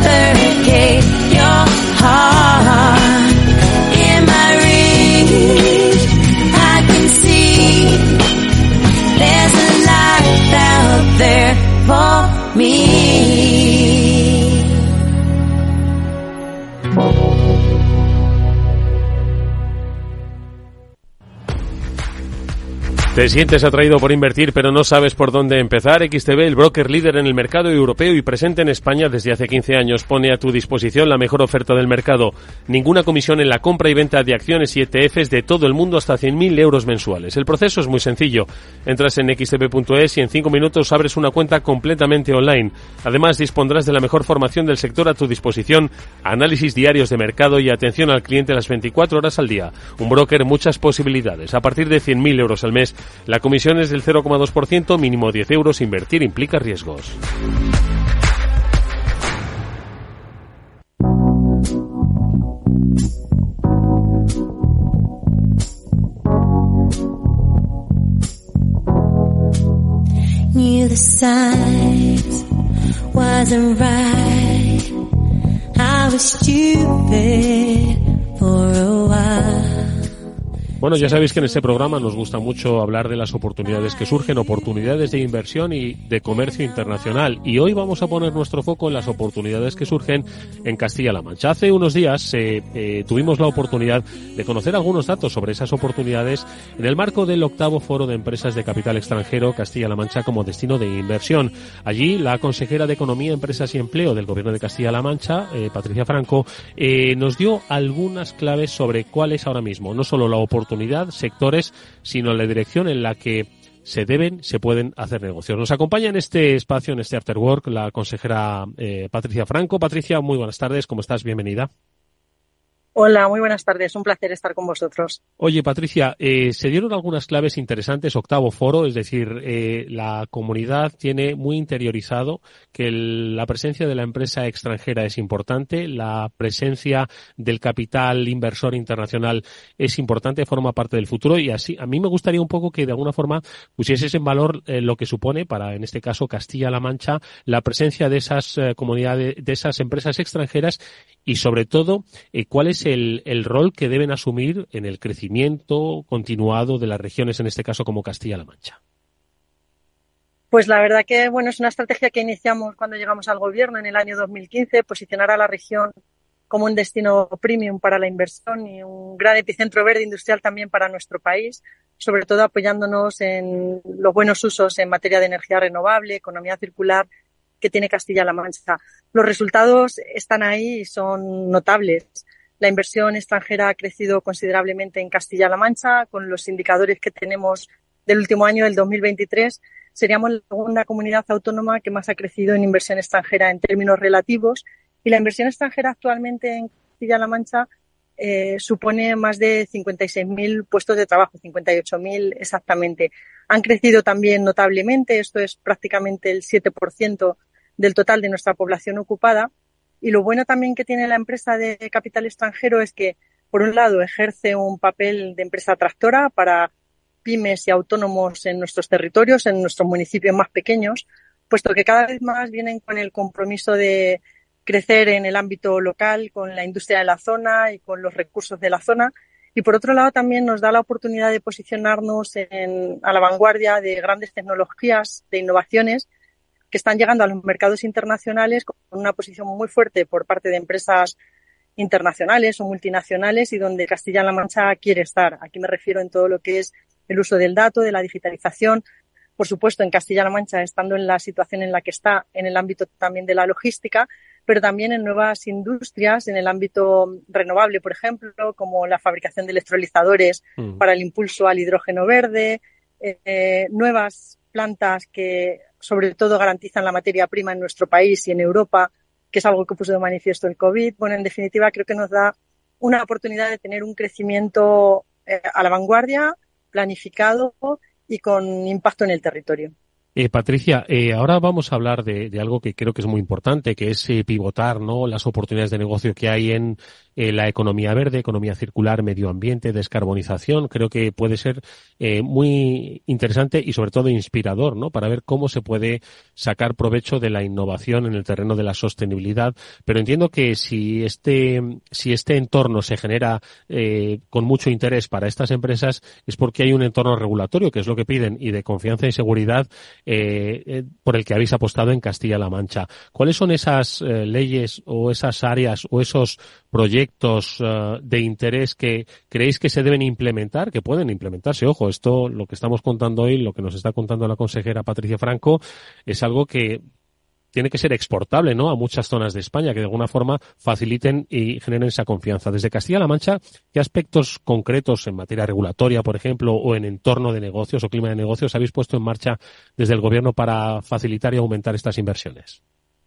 Speaker 7: reciprocate your heart. In my reach, I can see there's a life out there for me.
Speaker 8: ¿Te sientes atraído por invertir pero no sabes por dónde empezar? X T B, el broker líder en el mercado europeo y presente en España desde hace quince años, pone a tu disposición la mejor oferta del mercado. Ninguna comisión en la compra y venta de acciones y E T Fs de todo el mundo hasta cien mil euros mensuales. El proceso es muy sencillo. Entras en equis te be punto es y en cinco minutos abres una cuenta completamente online. Además, dispondrás de la mejor formación del sector a tu disposición, análisis diarios de mercado y atención al cliente las veinticuatro horas al día. Un broker, muchas posibilidades. A partir de cien mil euros al mes, la comisión es del cero coma dos por ciento, mínimo diez euros. Invertir implica riesgos.
Speaker 7: Knew the signs wasn't right. I was stupid for a while.
Speaker 8: Bueno, ya sabéis que en este programa nos gusta mucho hablar de las oportunidades que surgen, oportunidades de inversión y de comercio internacional. Y hoy vamos a poner nuestro foco en las oportunidades que surgen en Castilla-La Mancha. Hace unos días eh, eh, tuvimos la oportunidad de conocer algunos datos sobre esas oportunidades en el marco del octavo Foro de Empresas de Capital Extranjero Castilla-La Mancha como destino de inversión. Allí la consejera de Economía, Empresas y Empleo del Gobierno de Castilla-La Mancha, eh, Patricia Franco, eh, nos dio algunas claves sobre cuál es ahora mismo no solo la oportunidad sectores, sino la dirección en la que se deben, se pueden hacer negocios. Nos acompaña en este espacio, en este After Work, la consejera eh, Patricia Franco. Patricia, muy buenas tardes, ¿cómo estás? Bienvenida.
Speaker 11: Hola, muy buenas tardes. Un placer estar con vosotros.
Speaker 8: Oye, Patricia, eh, se dieron algunas claves interesantes, octavo foro, es decir, eh, la comunidad tiene muy interiorizado que el, la presencia de la empresa extranjera es importante, la presencia del capital inversor internacional es importante, forma parte del futuro y así, a mí me gustaría un poco que de alguna forma pusieses en valor eh, lo que supone para, en este caso, Castilla-La Mancha, la presencia de esas eh, comunidades, de esas empresas extranjeras y sobre todo, eh, cuál es el, el rol que deben asumir en el crecimiento continuado de las regiones, en este caso como Castilla-La Mancha.
Speaker 11: Pues la verdad que bueno es una estrategia que iniciamos cuando llegamos al gobierno en el año dos mil quince, posicionar a la región como un destino premium para la inversión y un gran epicentro verde industrial también para nuestro país, sobre todo apoyándonos en los buenos usos en materia de energía renovable, economía circular que tiene Castilla-La Mancha. Los resultados están ahí y son notables. La inversión extranjera ha crecido considerablemente en Castilla-La Mancha. Con los indicadores que tenemos del último año, del dos mil veintitrés, seríamos la segunda comunidad autónoma que más ha crecido en inversión extranjera en términos relativos. Y la inversión extranjera actualmente en Castilla-La Mancha eh, supone más de cincuenta y seis mil puestos de trabajo, cincuenta y ocho mil exactamente. Han crecido también notablemente, esto es prácticamente el siete por ciento del total de nuestra población ocupada. Y lo bueno también que tiene la empresa de capital extranjero es que, por un lado, ejerce un papel de empresa tractora para pymes y autónomos en nuestros territorios, en nuestros municipios más pequeños, puesto que cada vez más vienen con el compromiso de crecer en el ámbito local, con la industria de la zona y con los recursos de la zona. Y, por otro lado, también nos da la oportunidad de posicionarnos en, a la vanguardia de grandes tecnologías, de innovaciones, que están llegando a los mercados internacionales con una posición muy fuerte por parte de empresas internacionales o multinacionales y donde Castilla-La Mancha quiere estar. Aquí me refiero en todo lo que es el uso del dato, de la digitalización. Por supuesto, en Castilla-La Mancha, estando en la situación en la que está, en el ámbito también de la logística, pero también en nuevas industrias, en el ámbito renovable, por ejemplo, como la fabricación de electrolizadores mm. para el impulso al hidrógeno verde, eh, nuevas plantas que sobre todo garantizan la materia prima en nuestro país y en Europa, que es algo que puso de manifiesto el COVID. Bueno, en definitiva, creo que nos da una oportunidad de tener un crecimiento eh, a la vanguardia, planificado y con impacto en el territorio.
Speaker 8: Eh, Patricia, eh, ahora vamos a hablar de, de algo que creo que es muy importante, que es eh, pivotar, ¿no?, las oportunidades de negocio que hay en, eh, la economía verde, economía circular, medio ambiente, descarbonización. Creo que puede ser eh, muy interesante y sobre todo inspirador, ¿no? Para ver cómo se puede sacar provecho de la innovación en el terreno de la sostenibilidad. Pero entiendo que si este, si este entorno se genera eh, con mucho interés para estas empresas es porque hay un entorno regulatorio, que es lo que piden, y de confianza y seguridad eh, eh, por el que habéis apostado en Castilla-La Mancha. ¿Cuáles son esas eh, leyes o esas áreas o esos proyectos uh, de interés que creéis que se deben implementar, que pueden implementarse? Ojo, esto, lo que estamos contando hoy, lo que nos está contando la consejera Patricia Franco, es algo que tiene que ser exportable, ¿no?, a muchas zonas de España, que de alguna forma faciliten y generen esa confianza. Desde Castilla-La Mancha, ¿qué aspectos concretos en materia regulatoria, por ejemplo, o en entorno de negocios o clima de negocios habéis puesto en marcha desde el Gobierno para facilitar y aumentar estas inversiones?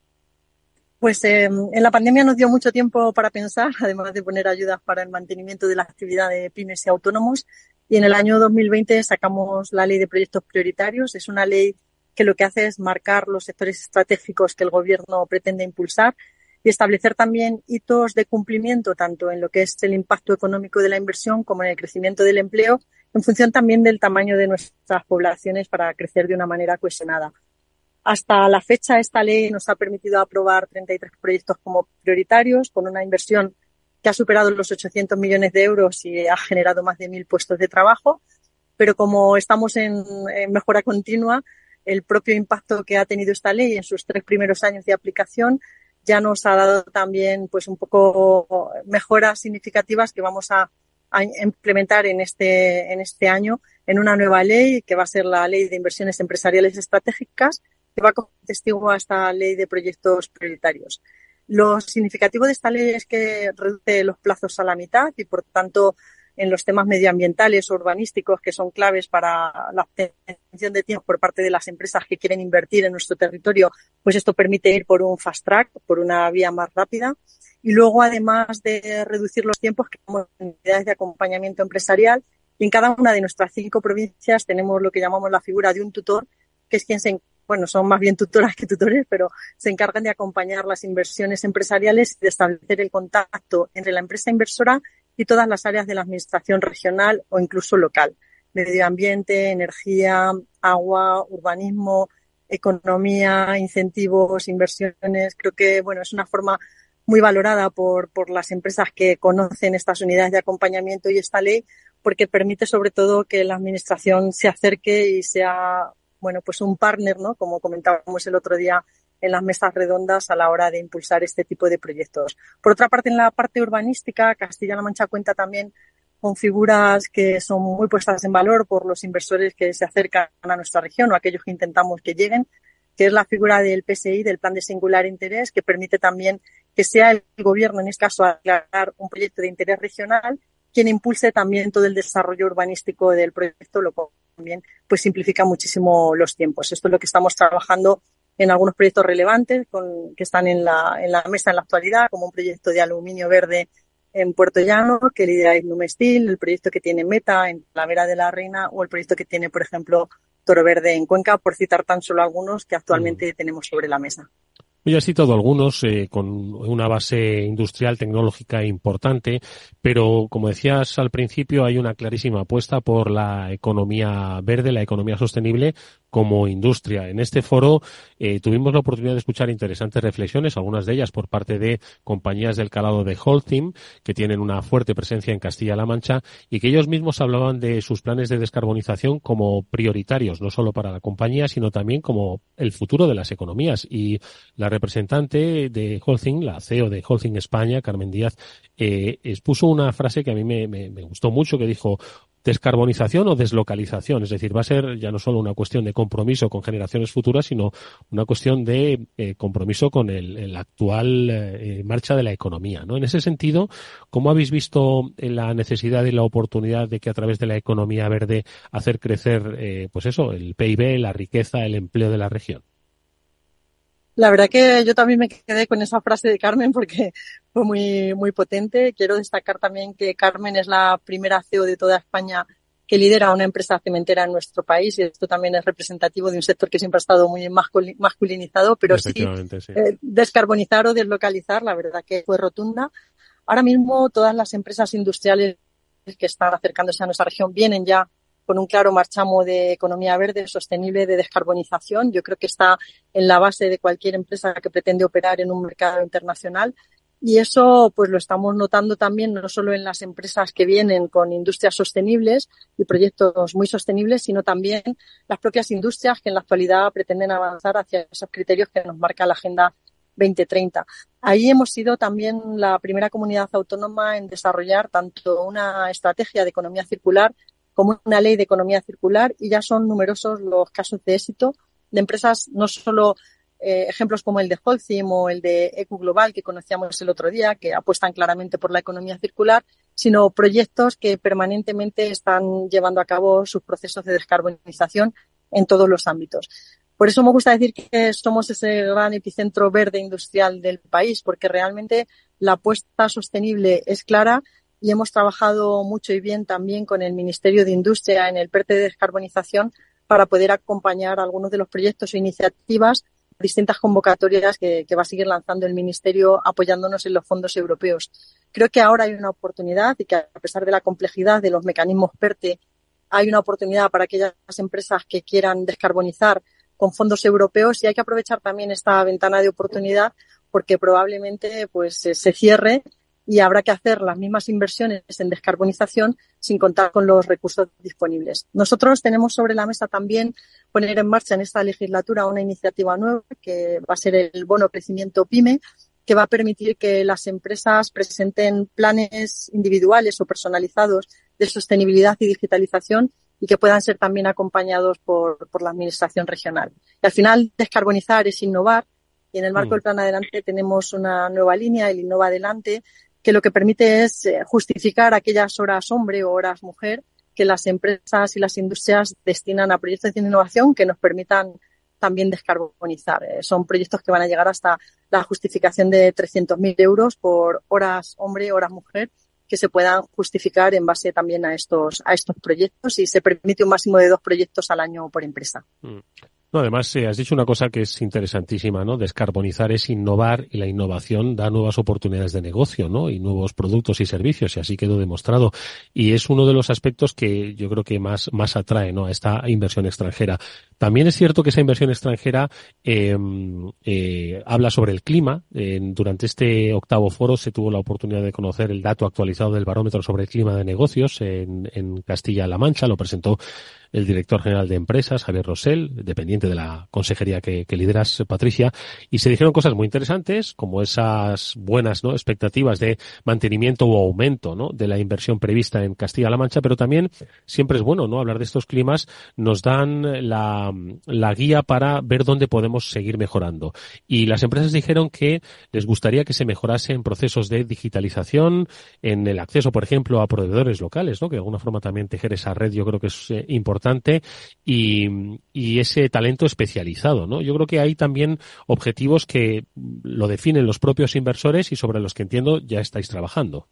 Speaker 11: Pues eh, en la pandemia nos dio mucho tiempo para pensar, además de poner ayudas para el mantenimiento de la actividad de pymes y autónomos. Y en el año dos mil veinte sacamos la Ley de Proyectos Prioritarios. Es una ley que lo que hace es marcar los sectores estratégicos que el Gobierno pretende impulsar y establecer también hitos de cumplimiento, tanto en lo que es el impacto económico de la inversión como en el crecimiento del empleo, en función también del tamaño de nuestras poblaciones para crecer de una manera cohesionada. Hasta la fecha, esta ley nos ha permitido aprobar treinta y tres proyectos como prioritarios, con una inversión que ha superado los ochocientos millones de euros y ha generado más de mil puestos de trabajo. Pero como estamos en, en mejora continua, el propio impacto que ha tenido esta ley en sus tres primeros años de aplicación ya nos ha dado también pues un poco mejoras significativas que vamos a, a implementar en este, en este año en una nueva ley que va a ser la Ley de Inversiones Empresariales Estratégicas, que va como testigo a esta Ley de Proyectos Prioritarios. Lo significativo de esta ley es que reduce los plazos a la mitad y, por tanto, en los temas medioambientales o urbanísticos, que son claves para la obtención de tiempo por parte de las empresas que quieren invertir en nuestro territorio, pues esto permite ir por un fast track, por una vía más rápida. Y luego, además de reducir los tiempos, creamos unidades de acompañamiento empresarial y en cada una de nuestras cinco provincias tenemos lo que llamamos la figura de un tutor, que es quien se bueno, son más bien tutoras que tutores, pero se encargan de acompañar las inversiones empresariales y de establecer el contacto entre la empresa inversora y todas las áreas de la administración regional o incluso local. Medio ambiente, energía, agua, urbanismo, economía, incentivos, inversiones. Creo que, bueno, es una forma muy valorada por, por las empresas que conocen estas unidades de acompañamiento y esta ley, porque permite sobre todo que la administración se acerque y sea bueno, pues un partner, ¿no?, como comentábamos el otro día en las mesas redondas a la hora de impulsar este tipo de proyectos. Por otra parte, en la parte urbanística, Castilla-La Mancha cuenta también con figuras que son muy puestas en valor por los inversores que se acercan a nuestra región o aquellos que intentamos que lleguen, que es la figura del P S I, del Plan de Singular Interés, que permite también que sea el Gobierno, en este caso, aclarar un proyecto de interés regional, quien impulse también todo el desarrollo urbanístico del proyecto, lo cual también pues simplifica muchísimo los tiempos. Esto es lo que estamos trabajando en algunos proyectos relevantes con, que están en la, en la mesa en la actualidad, como un proyecto de aluminio verde en Puerto Llano, que lidera Ignum Steel, el proyecto que tiene Meta en Talavera de la Reina o el proyecto que tiene, por ejemplo, Toro Verde en Cuenca, por citar tan solo algunos que actualmente mm. tenemos sobre la mesa.
Speaker 8: Ya has citado algunos eh, con una base industrial, tecnológica importante, pero como decías al principio, hay una clarísima apuesta por la economía verde, la economía sostenible como industria. En este foro eh, tuvimos la oportunidad de escuchar interesantes reflexiones, algunas de ellas por parte de compañías del calado de Holcim, que tienen una fuerte presencia en Castilla-La Mancha y que ellos mismos hablaban de sus planes de descarbonización como prioritarios, no solo para la compañía, sino también como el futuro de las economías. Y la representante de Holcim, la C E O de Holcim España, Carmen Díaz, eh, expuso una frase que a mí me, me, me gustó mucho, que dijo: descarbonización o deslocalización, es decir, va a ser ya no solo una cuestión de compromiso con generaciones futuras, sino una cuestión de eh, compromiso con el, el actual eh, marcha de la economía, ¿no? En ese sentido, ¿cómo habéis visto la necesidad y la oportunidad de que a través de la economía verde hacer crecer, eh, pues eso, el P I B, la riqueza, el empleo de la región?
Speaker 11: La verdad que yo también me quedé con esa frase de Carmen porque fue muy muy potente. Quiero destacar también que Carmen es la primera C E O de toda España que lidera una empresa cementera en nuestro país, y esto también es representativo de un sector que siempre ha estado muy masculinizado, pero sí, sí. Eh, descarbonizar o deslocalizar, la verdad que fue rotunda. Ahora mismo todas las empresas industriales que están acercándose a nuestra región vienen ya con un claro marchamo de economía verde, sostenible, de descarbonización. Yo creo que está en la base de cualquier empresa que pretende operar en un mercado internacional. Y eso pues lo estamos notando también no solo en las empresas que vienen con industrias sostenibles y proyectos muy sostenibles, sino también las propias industrias que en la actualidad pretenden avanzar hacia esos criterios que nos marca la Agenda veinte treinta. Ahí hemos sido también la primera comunidad autónoma en desarrollar tanto una estrategia de economía circular como una ley de economía circular, y ya son numerosos los casos de éxito de empresas, no solo eh, ejemplos como el de Holcim o el de Ecu Global que conocíamos el otro día, que apuestan claramente por la economía circular, sino proyectos que permanentemente están llevando a cabo sus procesos de descarbonización en todos los ámbitos. Por eso me gusta decir que somos ese gran epicentro verde industrial del país, porque realmente la apuesta sostenible es clara y hemos trabajado mucho y bien también con el Ministerio de Industria en el PERTE de descarbonización para poder acompañar algunos de los proyectos e iniciativas, distintas convocatorias que, que va a seguir lanzando el Ministerio apoyándonos en los fondos europeos. Creo que ahora hay una oportunidad y que a pesar de la complejidad de los mecanismos PERTE, hay una oportunidad para aquellas empresas que quieran descarbonizar con fondos europeos, y hay que aprovechar también esta ventana de oportunidad porque probablemente pues se, se cierre y habrá que hacer las mismas inversiones en descarbonización sin contar con los recursos disponibles. Nosotros tenemos sobre la mesa también poner en marcha en esta legislatura una iniciativa nueva que va a ser el bono crecimiento PYME, que va a permitir que las empresas presenten planes individuales o personalizados de sostenibilidad y digitalización y que puedan ser también acompañados por, por la administración regional. Y al final, descarbonizar es innovar, y en el marco del Plan Adelante tenemos una nueva línea, el Innova Adelante, que lo que permite es justificar aquellas horas hombre o horas mujer que las empresas y las industrias destinan a proyectos de innovación que nos permitan también descarbonizar. Eh, son proyectos que van a llegar hasta la justificación de trescientos mil euros por horas hombre, horas mujer, que se puedan justificar en base también a estos a estos proyectos, y se permite un máximo de dos proyectos al año por empresa.
Speaker 8: Mm. No, además, eh, has dicho una cosa que es interesantísima, ¿no? Descarbonizar es innovar, y la innovación da nuevas oportunidades de negocio, ¿no? Y nuevos productos y servicios, y así quedó demostrado. Y es uno de los aspectos que yo creo que más, más atrae, ¿no? A esta inversión extranjera. También es cierto que esa inversión extranjera eh, eh, habla sobre el clima. Eh, durante este octavo foro se tuvo la oportunidad de conocer el dato actualizado del barómetro sobre el clima de negocios en, en Castilla-La Mancha. Lo presentó el director general de empresas, Javier Rosell, dependiente de la consejería que, que lideras, Patricia, y se dijeron cosas muy interesantes, como esas buenas, ¿no?, expectativas de mantenimiento o aumento, ¿no?, de la inversión prevista en Castilla-La Mancha, pero también siempre es bueno, ¿no?, hablar de estos climas. Nos dan la, la guía para ver dónde podemos seguir mejorando. Y las empresas dijeron que les gustaría que se mejorase en procesos de digitalización, en el acceso, por ejemplo, a proveedores locales, ¿no?, que de alguna forma también tejer esa red yo creo que es eh, importante. Y, y ese talento especializado, ¿no? Yo creo que hay también objetivos que lo definen los propios inversores y sobre los que entiendo ya estáis trabajando.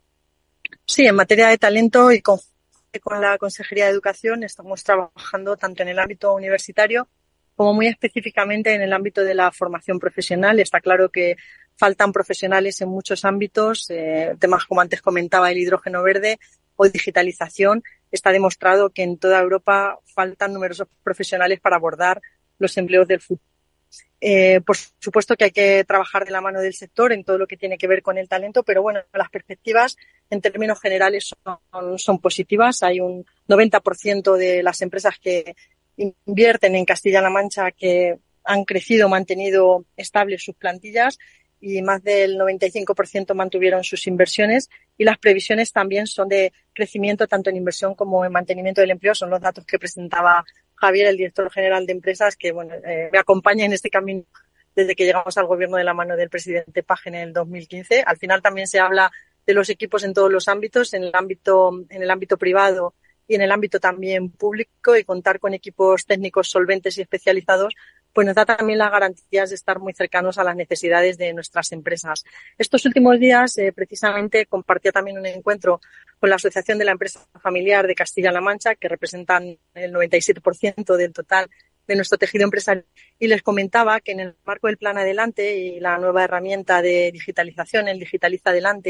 Speaker 11: Sí, en materia de talento y con, con la Consejería de Educación estamos trabajando tanto en el ámbito universitario como muy específicamente en el ámbito de la formación profesional. Está claro que faltan profesionales en muchos ámbitos, eh, temas como antes comentaba el hidrógeno verde o digitalización. Está demostrado que en toda Europa faltan numerosos profesionales para abordar los empleos del futuro. Eh, por supuesto que hay que trabajar de la mano del sector en todo lo que tiene que ver con el talento, pero bueno, las perspectivas en términos generales son, son positivas. Hay un noventa por ciento de las empresas que invierten en Castilla-La Mancha que han crecido, mantenido estables sus plantillas, y más del noventa y cinco por ciento mantuvieron sus inversiones, y las previsiones también son de crecimiento tanto en inversión como en mantenimiento del empleo. Son los datos que presentaba Javier, el director general de empresas, que bueno eh, me acompaña en este camino desde que llegamos al gobierno de la mano del presidente Page en el dos mil quince. Al final también se habla de los equipos en todos los ámbitos, en el ámbito, en el ámbito privado y en el ámbito también público, y contar con equipos técnicos solventes y especializados pues nos da también las garantías de estar muy cercanos a las necesidades de nuestras empresas. Estos últimos días, eh, precisamente, compartía también un encuentro con la Asociación de la Empresa Familiar de Castilla-La Mancha, que representan el noventa y siete por ciento del total de nuestro tejido empresarial, y les comentaba que en el marco del Plan Adelante y la nueva herramienta de digitalización, el Digitaliza Adelante,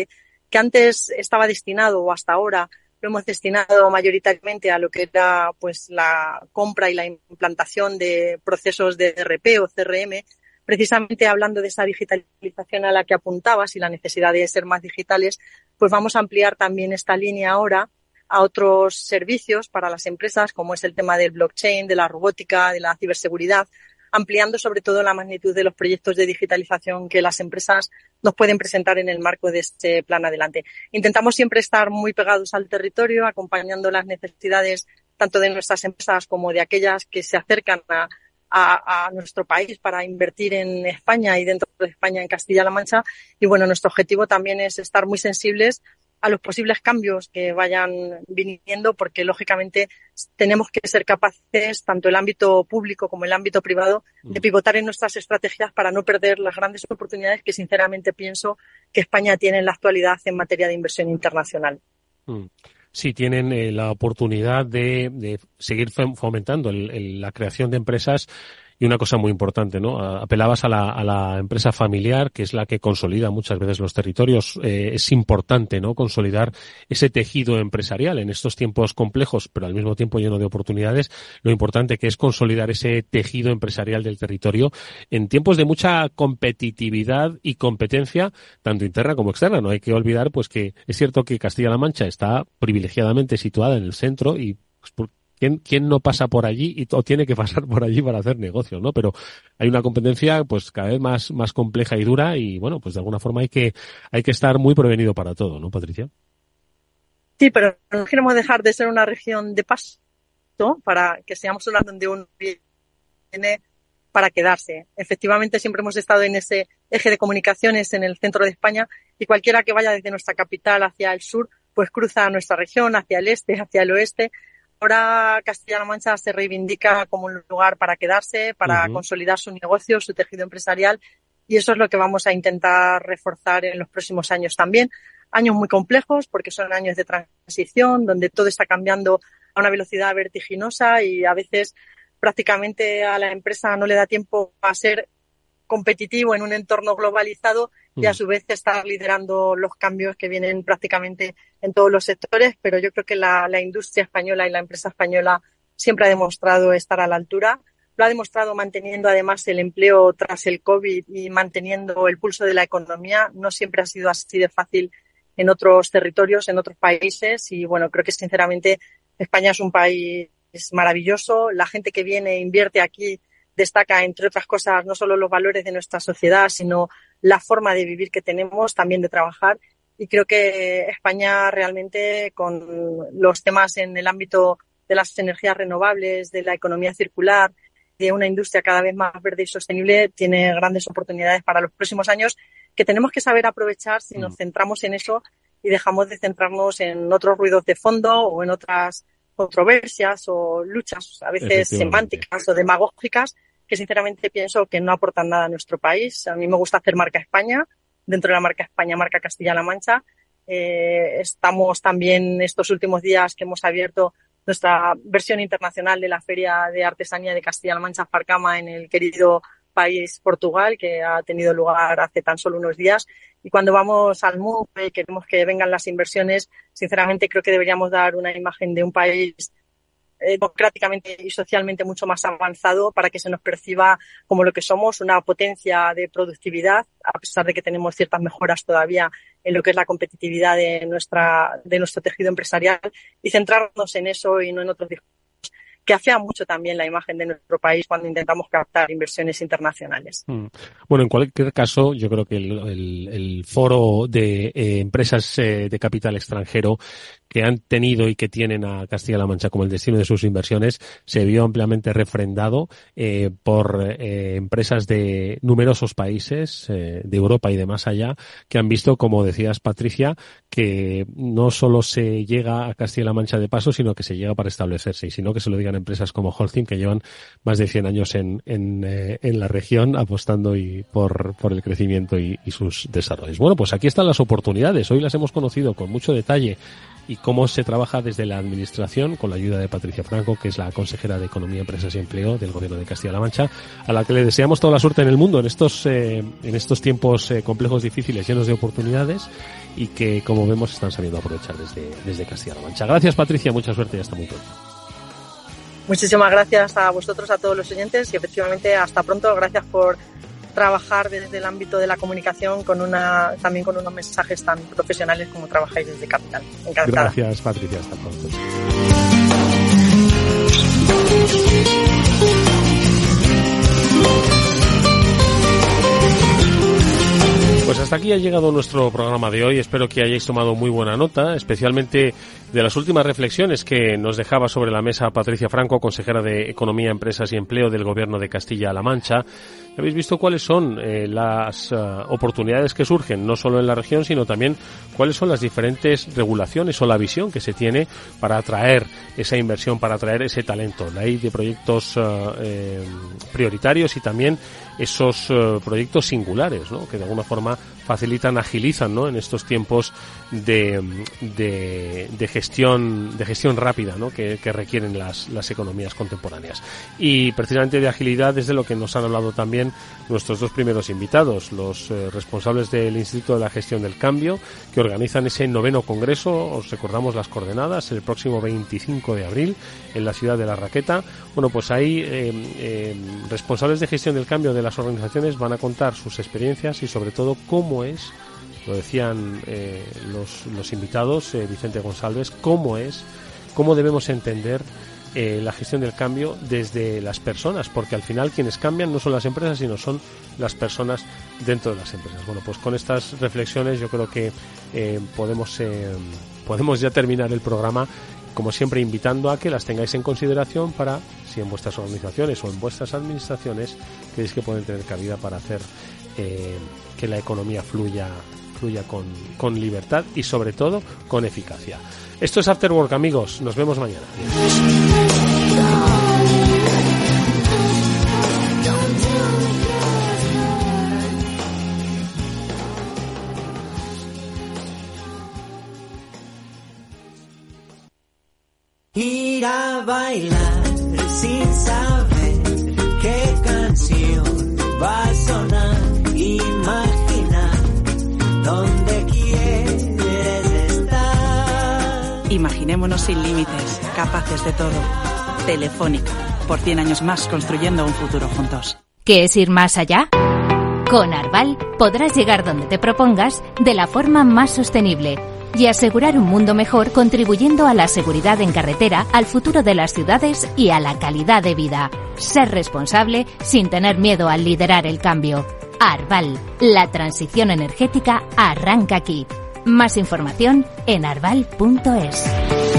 Speaker 11: que antes estaba destinado, o hasta ahora lo hemos destinado mayoritariamente a lo que era pues la compra y la implantación de procesos de E R P o C R M, precisamente hablando de esa digitalización a la que apuntabas y la necesidad de ser más digitales, pues vamos a ampliar también esta línea ahora a otros servicios para las empresas, como es el tema del blockchain, de la robótica, de la ciberseguridad, ampliando sobre todo la magnitud de los proyectos de digitalización que las empresas nos pueden presentar en el marco de este plan adelante. Intentamos siempre estar muy pegados al territorio, acompañando las necesidades tanto de nuestras empresas como de aquellas que se acercan a A, a nuestro país para invertir en España y dentro de España en Castilla-La Mancha. Y bueno, nuestro objetivo también es estar muy sensibles a los posibles cambios que vayan viniendo, porque lógicamente tenemos que ser capaces, tanto el ámbito público como el ámbito privado, de pivotar en nuestras estrategias para no perder las grandes oportunidades que sinceramente pienso que España tiene en la actualidad en materia de inversión internacional.
Speaker 8: Mm. Sí, tienen eh, la oportunidad de, de seguir fomentando el, el, la creación de empresas. Y una cosa muy importante, ¿no? Apelabas a la, a la empresa familiar, que es la que consolida muchas veces los territorios. Eh, es importante, ¿no? Consolidar ese tejido empresarial en estos tiempos complejos, pero al mismo tiempo lleno de oportunidades. Lo importante que es consolidar ese tejido empresarial del territorio en tiempos de mucha competitividad y competencia, tanto interna como externa. No hay que olvidar, pues, que es cierto que Castilla-La Mancha está privilegiadamente situada en el centro y, pues, por, ¿Quién, quién no pasa por allí y, o tiene que pasar por allí para hacer negocios, ¿no? Pero hay una competencia pues cada vez más, más compleja y dura y bueno, pues de alguna forma hay que, hay que estar muy prevenido para todo, ¿no, Patricia?
Speaker 11: Sí, pero no queremos dejar de ser una región de paso, ¿no? Para que seamos una donde uno viene para quedarse. Efectivamente, siempre hemos estado en ese eje de comunicaciones en el centro de España y cualquiera que vaya desde nuestra capital hacia el sur, pues cruza nuestra región, hacia el este, hacia el oeste. Ahora Castilla-La Mancha se reivindica como un lugar para quedarse, para uh-huh. consolidar su negocio, su tejido empresarial, y eso es lo que vamos a intentar reforzar en los próximos años también. Años muy complejos porque son años de transición donde todo está cambiando a una velocidad vertiginosa y a veces prácticamente a la empresa no le da tiempo a ser competitivo en un entorno globalizado y a su vez estar liderando los cambios que vienen prácticamente en todos los sectores, pero yo creo que la, la industria española y la empresa española siempre ha demostrado estar a la altura. Lo ha demostrado manteniendo además el empleo tras el COVID y manteniendo el pulso de la economía. No siempre ha sido así de fácil en otros territorios, en otros países y bueno, creo que sinceramente España es un país maravilloso. La gente que viene e invierte aquí destaca, entre otras cosas, no solo los valores de nuestra sociedad, sino la forma de vivir que tenemos, también de trabajar. Y creo que España realmente, con los temas en el ámbito de las energías renovables, de la economía circular, de una industria cada vez más verde y sostenible, tiene grandes oportunidades para los próximos años que tenemos que saber aprovechar si nos centramos en eso y dejamos de centrarnos en otros ruidos de fondo o en otras controversias o luchas a veces semánticas o demagógicas que sinceramente pienso que no aportan nada a nuestro país. A mí me gusta hacer marca España, dentro de la marca España, marca Castilla-La Mancha. Eh, estamos también estos últimos días que hemos abierto nuestra versión internacional de la Feria de Artesanía de Castilla-La Mancha, Farcama, en el querido país Portugal, que ha tenido lugar hace tan solo unos días. Y cuando vamos al M U P y queremos que vengan las inversiones, sinceramente creo que deberíamos dar una imagen de un país democráticamente y socialmente mucho más avanzado para que se nos perciba como lo que somos, una potencia de productividad, a pesar de que tenemos ciertas mejoras todavía en lo que es la competitividad de nuestra de nuestro tejido empresarial, y centrarnos en eso y no en otros discursos que afea mucho también la imagen de nuestro país cuando intentamos captar inversiones internacionales.
Speaker 8: Mm. Bueno, en cualquier caso, yo creo que el, el, el foro de eh, empresas eh, de capital extranjero que han tenido y que tienen a Castilla-La Mancha como el destino de sus inversiones se vio ampliamente refrendado eh, por eh, empresas de numerosos países eh, de Europa y de más allá, que han visto, como decías, Patricia, que no solo se llega a Castilla-La Mancha de paso, sino que se llega para establecerse, y si no, que se lo digan empresas como Holcim, que llevan más de cien años en, en, eh, en la región apostando y por, por el crecimiento y, y sus desarrollos. Bueno, pues aquí están las oportunidades. Hoy las hemos conocido con mucho detalle y cómo se trabaja desde la Administración con la ayuda de Patricia Franco, que es la consejera de Economía, Empresas y Empleo del Gobierno de Castilla-La Mancha, a la que le deseamos toda la suerte en el mundo en estos, eh, en estos tiempos eh, complejos, difíciles, llenos de oportunidades. y que, como vemos, están sabiendo aprovechar desde, desde Castilla-La Mancha. Gracias, Patricia, mucha suerte y hasta muy pronto.
Speaker 11: Muchísimas gracias a vosotros, a todos los oyentes, y efectivamente hasta pronto. Gracias por trabajar desde el ámbito de la comunicación con una también con unos mensajes tan profesionales como trabajáis desde Capital. Encantada.
Speaker 8: Gracias, Patricia, hasta pronto. Pues hasta aquí ha llegado nuestro programa de hoy. Espero que hayáis tomado muy buena nota, especialmente de las últimas reflexiones que nos dejaba sobre la mesa Patricia Franco, consejera de Economía, Empresas y Empleo del Gobierno de Castilla-La Mancha. Habéis visto cuáles son eh, las uh, oportunidades que surgen, no solo en la región, sino también cuáles son las diferentes regulaciones o la visión que se tiene para atraer esa inversión, para atraer ese talento. La ley de proyectos uh, eh, prioritarios y también esos uh, proyectos singulares, ¿no?, que de alguna forma facilitan, agilizan, ¿no?, en estos tiempos de, de, de gestión, de gestión rápida, ¿no?, que, que requieren las, las economías contemporáneas. Y precisamente de agilidad es de lo que nos han hablado también nuestros dos primeros invitados, los eh, responsables del Instituto de la Gestión del Cambio, que organizan ese noveno congreso. Os recordamos las coordenadas, el próximo veinticinco de abril en la ciudad de La Raqueta. Bueno, pues ahí eh, eh, responsables de gestión del cambio de las organizaciones van a contar sus experiencias y sobre todo cómo es, lo decían eh, los, los invitados, eh, Vicente González, cómo es, cómo debemos entender eh, la gestión del cambio desde las personas, porque al final quienes cambian no son las empresas, sino son las personas dentro de las empresas. Bueno, pues con estas reflexiones yo creo que eh, podemos, eh, podemos ya terminar el programa, como siempre invitando a que las tengáis en consideración para, si en vuestras organizaciones o en vuestras administraciones creéis que pueden tener cabida para hacer eh, que la economía fluya fluya con, con libertad y sobre todo con eficacia. Esto es After Work, amigos, nos vemos mañana.
Speaker 12: Ir a bailar sin saber qué canción va a sonar, imaginar dónde quieres estar.
Speaker 13: Imaginémonos sin límites, capaces de todo. Telefónica, por cien años más construyendo un futuro juntos.
Speaker 14: ¿Qué es ir más allá? Con Arval podrás llegar donde te propongas de la forma más sostenible y asegurar un mundo mejor, contribuyendo a la seguridad en carretera, al futuro de las ciudades y a la calidad de vida. Ser responsable sin tener miedo al liderar el cambio. Arval, la transición energética arranca aquí. Más información en arval punto es.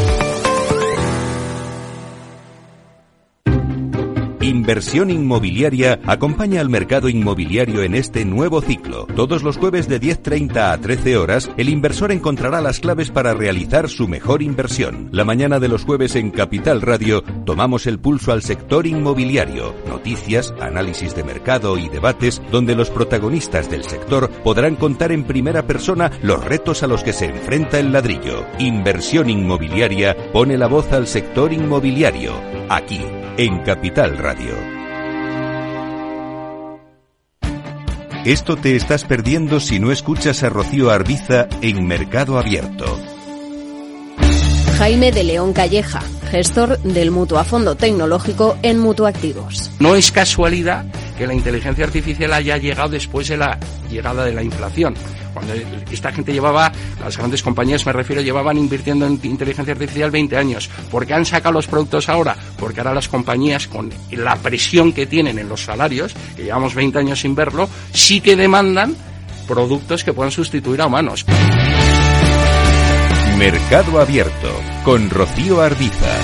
Speaker 2: Inversión Inmobiliaria acompaña al mercado inmobiliario en este nuevo ciclo. Todos los jueves de diez treinta a trece horas, el inversor encontrará las claves para realizar su mejor inversión. La mañana de los jueves en Capital Radio tomamos el pulso al sector inmobiliario. Noticias, análisis de mercado y debates donde los protagonistas del sector podrán contar en primera persona los retos a los que se enfrenta el ladrillo. Inversión Inmobiliaria pone la voz al sector inmobiliario. Aquí, en Capital Radio. Esto te estás perdiendo si no escuchas a Rocío Arbiza en Mercado Abierto.
Speaker 15: Jaime de León Calleja, gestor del Mutuo a Fondo Tecnológico en Mutuactivos.
Speaker 16: No es casualidad que la inteligencia artificial haya llegado después de la llegada de la inflación. Cuando esta gente llevaba, las grandes compañías me refiero, llevaban invirtiendo en inteligencia artificial veinte años. ¿Por qué han sacado los productos ahora? Porque ahora las compañías, con la presión que tienen en los salarios, que llevamos veinte años sin verlo, sí que demandan productos que puedan sustituir a humanos.
Speaker 2: Mercado Abierto, con Rocío Arbiza.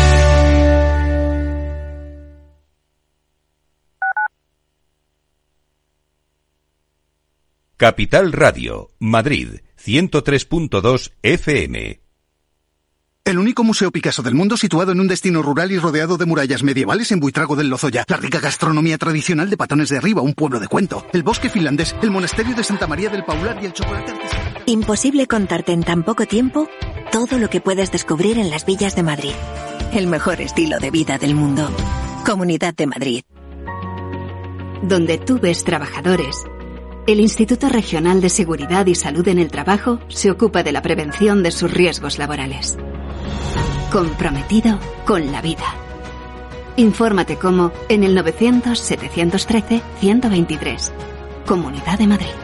Speaker 2: Capital Radio, Madrid, ciento tres punto dos F M.
Speaker 17: El único museo Picasso del mundo situado en un destino rural y rodeado de murallas medievales en Buitrago del Lozoya. La rica gastronomía tradicional de Patones de Arriba, un pueblo de cuento. El bosque finlandés, el monasterio de Santa María del Paular y el chocolate artesanal.
Speaker 18: Imposible contarte en tan poco tiempo todo lo que puedes descubrir en las villas de Madrid. El mejor estilo de vida del mundo. Comunidad de Madrid. Donde tú ves trabajadores,
Speaker 19: El Instituto Regional de Seguridad y Salud en el Trabajo se ocupa de la prevención de sus riesgos laborales. Comprometido con la vida. Infórmate cómo en el novecientos, setecientos trece, ciento veintitrés. Comunidad de Madrid.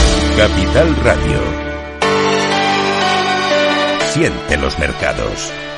Speaker 2: Capital Radio. Siente los mercados.